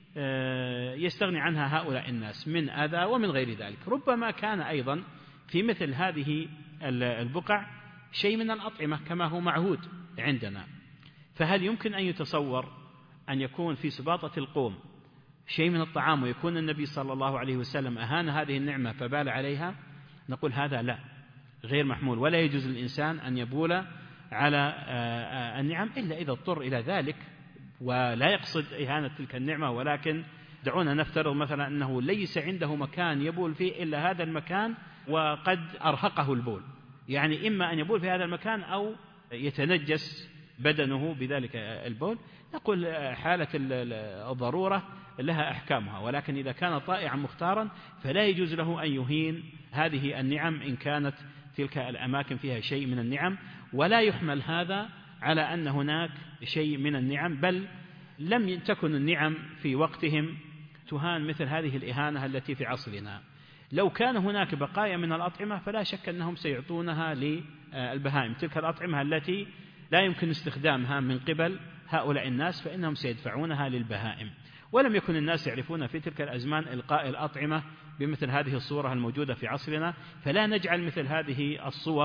A: يستغني عنها هؤلاء الناس من أذى ومن غير ذلك. ربما كان أيضا في مثل هذه البقع شيء من الأطعمة كما هو معهود عندنا، فهل يمكن أن يتصور أن يكون في سباطة القوم شيء من الطعام ويكون النبي صلى الله عليه وسلم أهان هذه النعمة فبال عليها؟ نقول هذا لا، غير محمول، ولا يجوز للإنسان أن يبول على النعم إلا إذا اضطر إلى ذلك ولا يقصد إهانة تلك النعمة. ولكن دعونا نفترض مثلا أنه ليس عنده مكان يبول فيه إلا هذا المكان وقد أرهقه البول، يعني إما أن يبول في هذا المكان أو يتنجس بدنه بذلك البول، نقول حالة الضرورة لها أحكامها. ولكن إذا كان طائعا مختارا فلا يجوز له أن يهين هذه النعم إن كانت تلك الأماكن فيها شيء من النعم، ولا يحمل هذا على أن هناك شيء من النعم، بل لم تكن النعم في وقتهم تهان مثل هذه الإهانة التي في عصرنا. لو كان هناك بقايا من الأطعمة فلا شك أنهم سيعطونها للبهائم، تلك الأطعمة التي لا يمكن استخدامها من قبل هؤلاء الناس فإنهم سيدفعونها للبهائم. ولم يكن الناس يعرفون في تلك الأزمان إلقاء الأطعمة بمثل هذه الصورة الموجودة في عصرنا، فلا نجعل مثل هذه الصور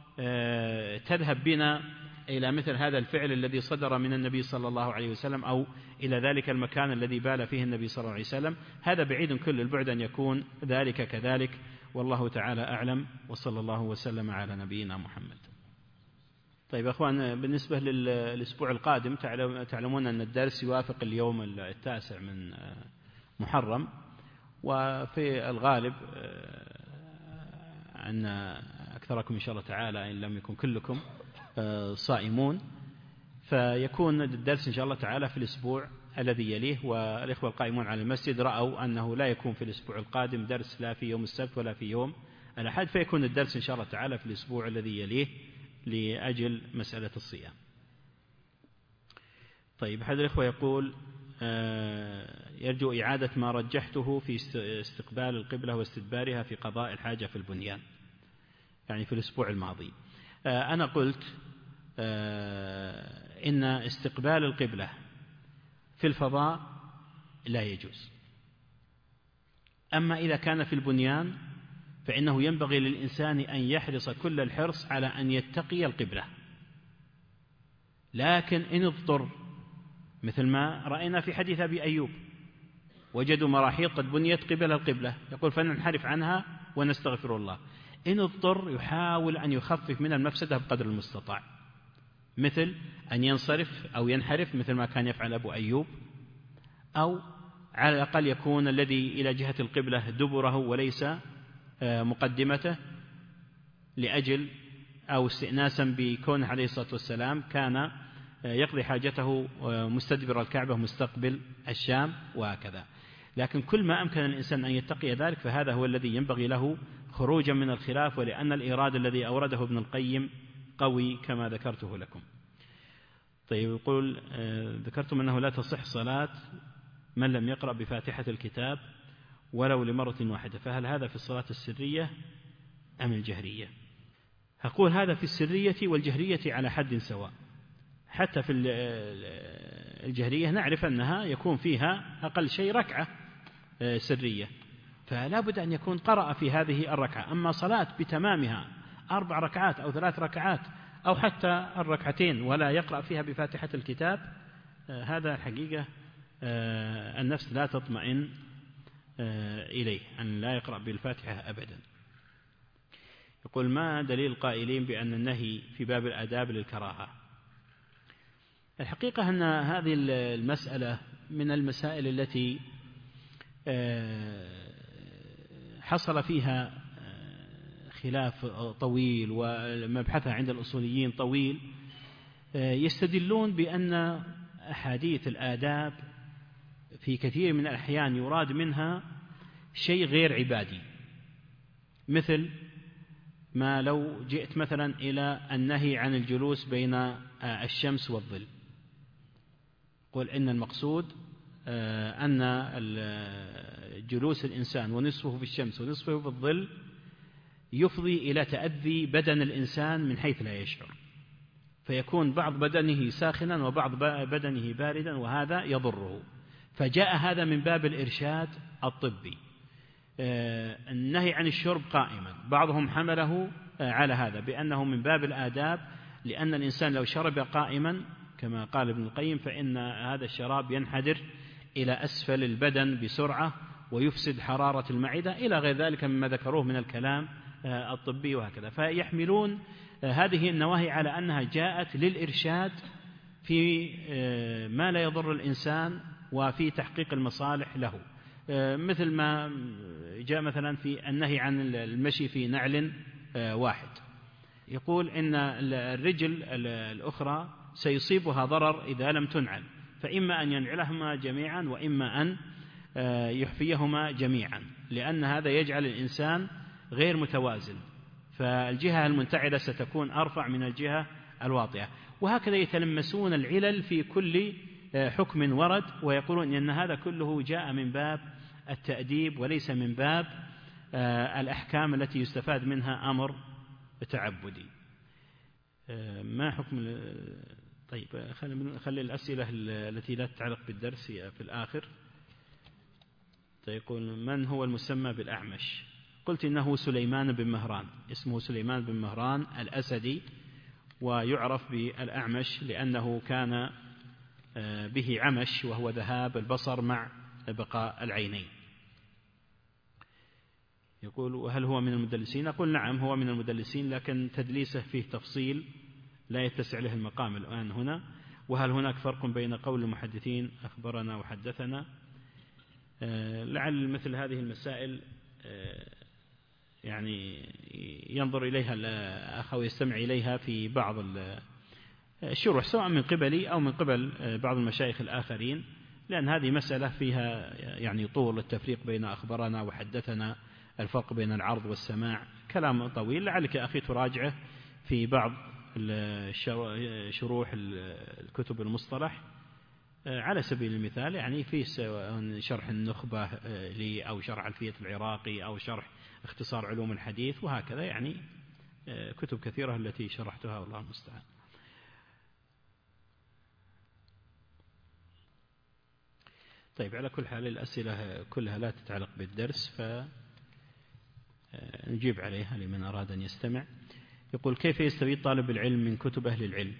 A: تذهب بنا إلى مثل هذا الفعل الذي صدر من النبي صلى الله عليه وسلم أو إلى ذلك المكان الذي بال فيه النبي صلى الله عليه وسلم. هذا بعيد كل البعد أن يكون ذلك كذلك، والله تعالى أعلم، وصلى الله وسلم على نبينا محمد. طيب أخوان، بالنسبة للأسبوع القادم تعلمون أن الدرس يوافق اليوم 9 من محرم، وفي الغالب أن أكثركم إن شاء الله تعالى إن لم يكن كلكم صائمون، فيكون الدرس إن شاء الله تعالى في الأسبوع الذي يليه. والإخوة القائمون على المسجد رأوا أنه لا يكون في الأسبوع القادم درس لا في يوم السبت ولا في يوم الأحد، فيكون الدرس إن شاء الله تعالى في الأسبوع الذي يليه لأجل مسألة الصيام. طيب، أحد الإخوة يقول يرجو إعادة ما رجحته في استقبال القبلة واستدبارها في قضاء الحاجة في البنيان، يعني في الأسبوع الماضي. أنا قلت إن استقبال القبلة في الفضاء لا يجوز، أما إذا كان في البنيان فإنه ينبغي للإنسان أن يحرص كل الحرص على أن يتقي القبلة، لكن إن اضطر مثل ما رأينا في حديث أبي أيوب، وجدوا مراحيض قد بنيت قبل القبلة، يقول فننحرف عنها ونستغفر الله. إن اضطر يحاول أن يخفف من المفسدة بقدر المستطاع، مثل أن ينصرف أو ينحرف مثل ما كان يفعل أبو أيوب، أو على الأقل يكون الذي إلى جهة القبلة دبره وليس مقدمته، لأجل أو استئناسا بكونه عليه الصلاة والسلام كان يقضي حاجته مستدبر الكعبة مستقبل الشام وهكذا. لكن كل ما أمكن الإنسان أن يتقي ذلك فهذا هو الذي ينبغي له خروجا من الخلاف، ولأن الإيراد الذي أورده ابن القيم قوي كما ذكرته لكم. طيب، يقول ذكرتم أنه لا تصح صلاة من لم يقرأ بفاتحة الكتاب ولو لمرة واحدة، فهل هذا في الصلاة السرية أم الجهرية؟ أقول هذا في السرية والجهرية على حد سواء. حتى في الجهرية نعرف أنها يكون فيها أقل شيء ركعة سرية، فلا بد أن يكون قرأ في هذه الركعة. أما صلاة بتمامها 4 ركعات أو 3 ركعات أو حتى الركعتين ولا يقرأ فيها بفاتحة الكتاب، هذا حقيقة النفس لا تطمئن إليه، أن لا يقرأ بالفاتحة أبدا. يقول ما دليل القائلين بأن النهي في باب الآداب للكراهة؟ الحقيقة أن هذه المسألة من المسائل التي حصل فيها خلاف طويل ومبحثها عند الأصوليين طويل، يستدلون بأن أحاديث الآداب في كثير من الأحيان يراد منها شيء غير عبادي، مثل ما لو جئت مثلا إلى النهي عن الجلوس بين الشمس والظل، قل إن المقصود أن جلوس الإنسان ونصفه في الشمس ونصفه في الظل يفضي إلى تأذي بدن الإنسان من حيث لا يشعر، فيكون بعض بدنه ساخنا وبعض بدنه باردا وهذا يضره، فجاء هذا من باب الإرشاد الطبي. النهي عن الشرب قائما بعضهم حمله على هذا بأنه من باب الآداب، لأن الإنسان لو شرب قائما كما قال ابن القيم فإن هذا الشراب ينحدر إلى أسفل البدن بسرعة ويفسد حرارة المعدة إلى غير ذلك مما ذكروه من الكلام الطبي وهكذا. فيحملون هذه النواهي على أنها جاءت للإرشاد في ما لا يضر الإنسان وفي تحقيق المصالح له، مثل ما جاء مثلا في النهي عن المشي في نعل واحد، يقول إن الرجل الأخرى سيصيبها ضرر إذا لم تنعل، فإما أن ينعلهما جميعا وإما أن يحفيهما جميعا، لأن هذا يجعل الإنسان غير متوازن، فالجهة المنتعلة ستكون أرفع من الجهة الواطئة. وهكذا يتلمسون العلل في كل حكم ورد، ويقولون أن هذا كله جاء من باب التأديب وليس من باب الأحكام التي يستفاد منها أمر تعبدي. ما حكم طيب خلي الأسئلة التي لا تتعلق بالدرس في الآخر. يقول من هو المسمى بالأعمش؟ قلت إنه سليمان بن مهران، اسمه سليمان بن مهران الأسدي، ويعرف بالأعمش لأنه كان به عمش وهو ذهاب البصر مع بقاء العينين. يقول وهل هو من المدلسين؟ أقول نعم هو من المدلسين، لكن تدليسه فيه تفصيل لا يتسع له المقام الآن هنا. وهل هناك فرق بين قول المحدثين أخبرنا وحدثنا؟ لعل مثل هذه المسائل يعني ينظر إليها الأخ أو يستمع إليها في بعض الشروح سواء من قبلي أو من قبل بعض المشايخ الآخرين، لأن هذه مسألة فيها يعني طول التفريق بين أخبرنا وحدثنا، الفرق بين العرض والسماع، كلام طويل، لعلك أخي تراجعه في بعض شروح الكتب المصطلح. على سبيل المثال يعني في شرح النخبة لي أو شرح ألفية العراقي أو شرح اختصار علوم الحديث وهكذا، يعني كتب كثيرة التي شرحتها والله المستعان. طيب على كل حال الأسئلة كلها لا تتعلق بالدرس فنجيب عليها لمن أراد أن يستمع. يقول كيف يستفيد طالب العلم من كتب أهل العلم؟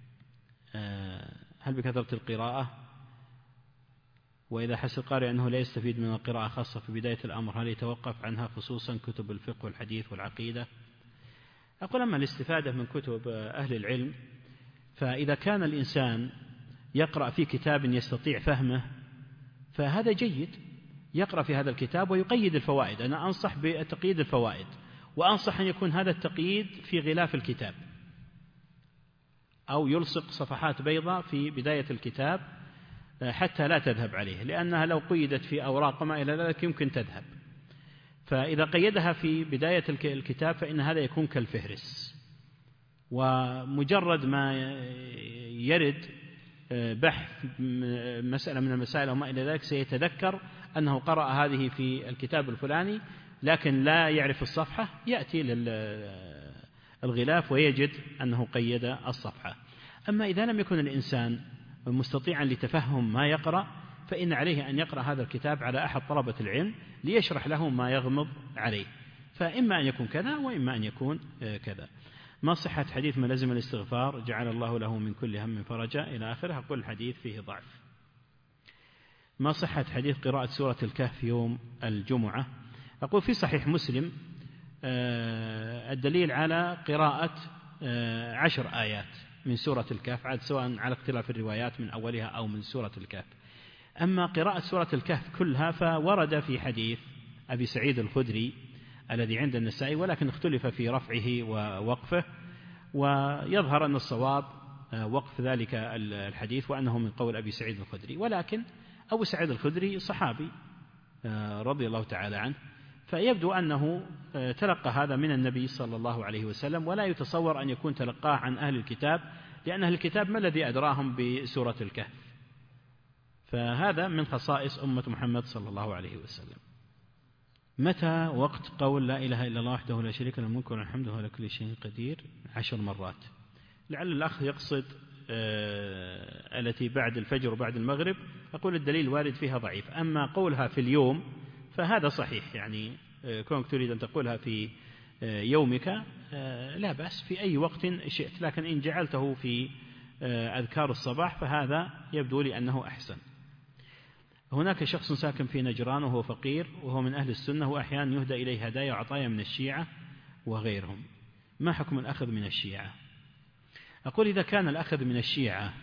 A: هل بكثرة القراءة؟ وإذا حس القارئ أنه لا يستفيد من القراءة خاصة في بداية الأمر هل يتوقف عنها خصوصا كتب الفقه والحديث والعقيدة؟ أقول أما الاستفادة من كتب أهل العلم فإذا كان الإنسان يقرأ في كتاب يستطيع فهمه فهذا جيد، يقرأ في هذا الكتاب ويقيد الفوائد. أنا أنصح بتقييد الفوائد، وأنصح أن يكون هذا التقييد في غلاف الكتاب أو يلصق صفحات بيضاء في بداية الكتاب حتى لا تذهب عليه، لأنها لو قيدت في أوراق وما إلى ذلك يمكن تذهب. فإذا قيدها في بداية الكتاب فإن هذا يكون كالفهرس، ومجرد ما يرد بحث مسألة من المسائل وما إلى ذلك سيتذكر أنه قرأ هذه في الكتاب الفلاني لكن لا يعرف الصفحة، يأتي للغلاف ويجد أنه قيد الصفحة. أما إذا لم يكن الإنسان مستطيعا لتفهم ما يقرأ فإن عليه أن يقرأ هذا الكتاب على أحد طلبة العلم ليشرح له ما يغمض عليه، فإما أن يكون كذا وإما أن يكون كذا. ما صحة حديث من لزم الاستغفار جعل الله له من كل هم فرجا إلى آخره؟ أقول الحديث فيه ضعف. ما صحة حديث قراءة سورة الكهف يوم الجمعة؟ أقول في صحيح مسلم الدليل على قراءة 10 آيات من سورة الكهف، عاد سواء على اختلاف الروايات من أولها أو من سورة الكهف. أما قراءة سورة الكهف كلها فورد في حديث أبي سعيد الخدري الذي عند النسائي، ولكن اختلف في رفعه ووقفه، ويظهر أن الصواب وقف ذلك الحديث وأنه من قول أبي سعيد الخدري، ولكن أبو سعيد الخدري صحابي رضي الله تعالى عنه، فيبدو أنه تلقى هذا من النبي صلى الله عليه وسلم، ولا يتصور أن يكون تلقاه عن أهل الكتاب، لأن أهل الكتاب ما الذي أدراهم بسورة الكهف؟ فهذا من خصائص أمة محمد صلى الله عليه وسلم. متى وقت قول لا إله إلا الله وحده لا شريك له الملك وله الحمد وهو على كل شيء قدير 10 مرات؟ لعل الأخ يقصد التي بعد الفجر وبعد المغرب، أقول الدليل وارد فيها ضعيف. أما قولها في اليوم فهذا صحيح، يعني كونك تريد أن تقولها في يومك لا بأس في أي وقت شئت، لكن إن جعلته في أذكار الصباح فهذا يبدو لي أنه أحسن. هناك شخص ساكن في نجران وهو فقير وهو من أهل السنة، وأحيانا يهدى إليه هدايا وعطايا من الشيعة وغيرهم، ما حكم الأخذ من الشيعة؟ أقول إذا كان الأخذ من الشيعة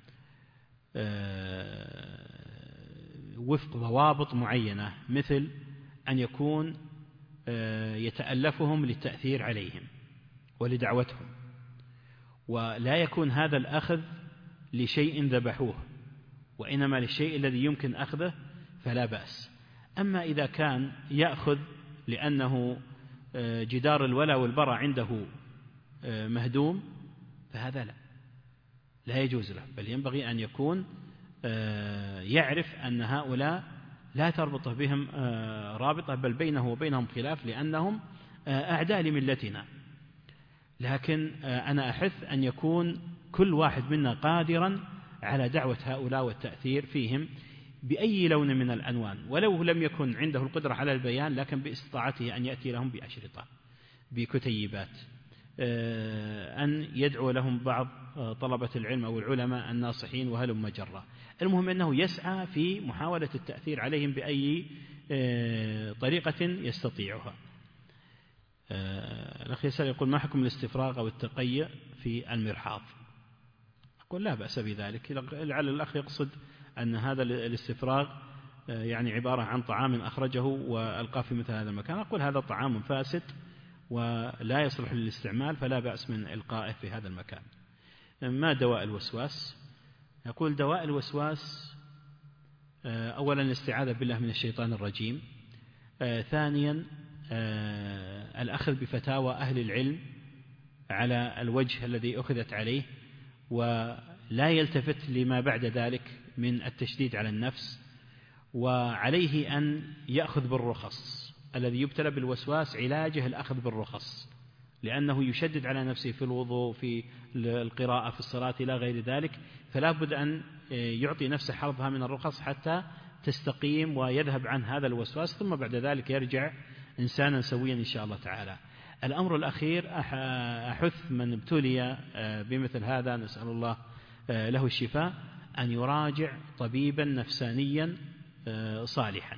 A: وفق ضوابط معينة، مثل أن يكون يتألفهم للتأثير عليهم ولدعوتهم، ولا يكون هذا الأخذ لشيء ذبحوه وإنما للشيء الذي يمكن أخذه فلا بأس. أما إذا كان يأخذ لأنه جدار الولا والبراء عنده مهدوم فهذا لا يجوز له، بل ينبغي أن يكون يعرف أن هؤلاء لا تربط بهم رابطة، بل بينه وبينهم خلاف لأنهم أعداء لملتنا. لكن أنا أحث أن يكون كل واحد منا قادرا على دعوة هؤلاء والتأثير فيهم بأي لون من الألوان، ولو لم يكن عنده القدرة على البيان، لكن باستطاعته أن يأتي لهم بأشرطة بكتيبات، أن يدعو لهم بعض طلبة العلم أو العلماء الناصحين وهلم جرا. المهم أنه يسعى في محاولة التأثير عليهم بأي طريقة يستطيعها. الأخ يسأل يقول ما حكم الاستفراغ أو التقيؤ في المرحاض؟ أقول لا بأس بذلك، لعل الأخ يقصد أن هذا الاستفراغ يعني عبارة عن طعام أخرجه وألقاه في مثل هذا المكان. أقول هذا طعام فاسد ولا يصلح للاستعمال، فلا بأس من إلقائه في هذا المكان. ما دواء الوسواس؟ يقول دواء الوسواس أولا الاستعاذة بالله من الشيطان الرجيم، ثانيا الأخذ بفتاوى أهل العلم على الوجه الذي أخذت عليه، ولا يلتفت لما بعد ذلك من التشديد على النفس، وعليه أن يأخذ بالرخص. الذي يبتلى بالوسواس علاجه الأخذ بالرخص، لأنه يشدد على نفسه في الوضوء، في القراءة، في الصلاة إلى غير ذلك، فلا بد أن يعطي نفسه حظها من الرخص حتى تستقيم ويذهب عن هذا الوسواس، ثم بعد ذلك يرجع إنسانا سويا إن شاء الله تعالى. الأمر الأخير أحث من ابتلي بمثل هذا، نسأل الله له الشفاء، أن يراجع طبيبا نفسانيا صالحا،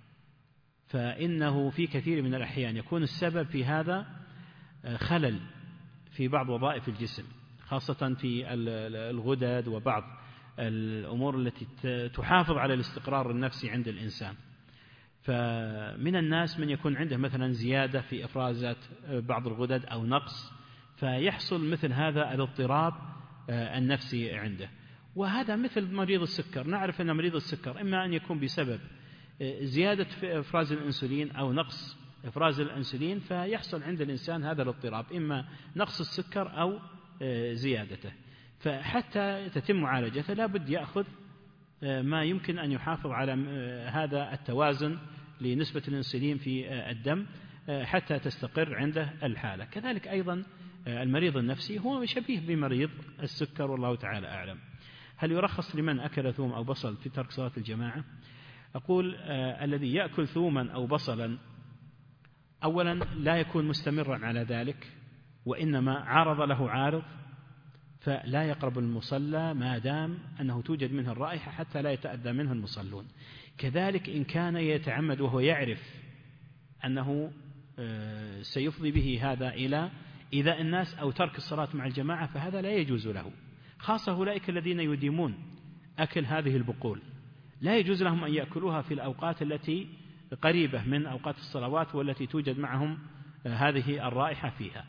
A: فإنه في كثير من الأحيان يكون السبب في هذا خلل في بعض وظائف الجسم، خاصة في الغدد وبعض الأمور التي تحافظ على الاستقرار النفسي عند الإنسان. فمن الناس من يكون عنده مثلا زيادة في إفرازات بعض الغدد أو نقص، فيحصل مثل هذا الاضطراب النفسي عنده. وهذا مثل مريض السكر، نعرف أن مريض السكر إما أن يكون بسبب زيادة في إفراز الأنسولين أو نقص إفراز الأنسولين، فيحصل عند الإنسان هذا الاضطراب، إما نقص السكر أو زيادته. فحتى تتم معالجته لابد يأخذ ما يمكن أن يحافظ على هذا التوازن لنسبة الأنسولين في الدم حتى تستقر عنده الحالة. كذلك أيضا المريض النفسي هو شبيه بمريض السكر والله تعالى أعلم. هل يرخص لمن أكل ثوم أو بصل في ترك صلاة الجماعة؟ أقول الذي يأكل ثوما أو بصلا أولا لا يكون مستمرا على ذلك، وإنما عارض له عارض، فلا يقرب المصلى ما دام أنه توجد منه الرائحة حتى لا يتأذى منه المصلون. كذلك إن كان يتعمد وهو يعرف أنه سيفضي به هذا إلى إيذاء الناس أو ترك الصلاة مع الجماعة، فهذا لا يجوز له، خاصة أولئك الذين يديمون أكل هذه البقول، لا يجوز لهم أن يأكلوها في الأوقات التي قريبة من أوقات الصلوات والتي توجد معهم هذه الرائحة فيها.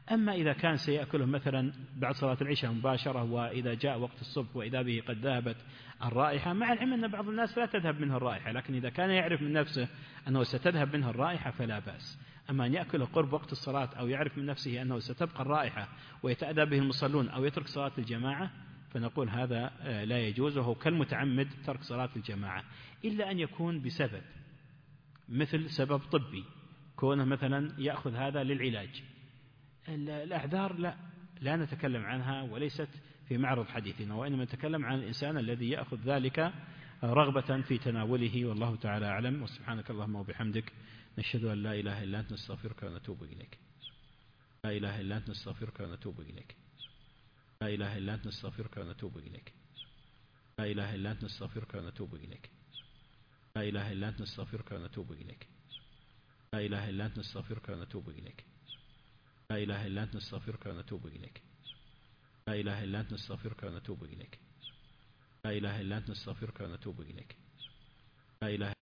C: أما إذا كان سيأكله مثلا بعد صلاة العشاء مباشرة، وإذا جاء وقت الصبح وإذا به قد ذهبت الرائحة، مع العلم أن بعض الناس لا تذهب منه الرائحة، لكن إذا كان يعرف من نفسه أنه ستذهب منه الرائحة فلا بأس. أما أن يأكله قرب وقت الصلاة أو يعرف من نفسه أنه ستبقى الرائحة ويتأذى به المصلون أو يترك صلاة الجماعة، فنقول هذا لا يجوز، وهو كالمتعمد ترك صلاة الجماعة، إلا أن يكون بسبب، مثل سبب طبي، كونه مثلا يأخذ هذا للعلاج. الأعذار لا نتكلم عنها وليست في معرض حديثنا، وإنما نتكلم عن الإنسان الذي يأخذ ذلك رغبة في تناوله، والله تعالى أعلم. وسبحانك اللهم وبحمدك، نشهد أن لا إله إلا أنت، نستغفرك ونتوب إليك. لا إله إلا أنت، نستغفرك ونتوب إليك. لا إله إلا أنت، نستغفرك ونتوب إليك. لا إله إلا أنت، نستغفرك ونتوب إليك. لا إله إلا أنت، نستغفرك ونتوب إليك. لا إله إلا أنت، نستغفرك ونتوب إليك. لا إله إلا أنت، نستغفرك ونتوب إليك. لا إله إلا أنت، نستغفرك ونتوب إليك. لا إله إلا أنت، نستغفرك ونتوب إليك. لا إله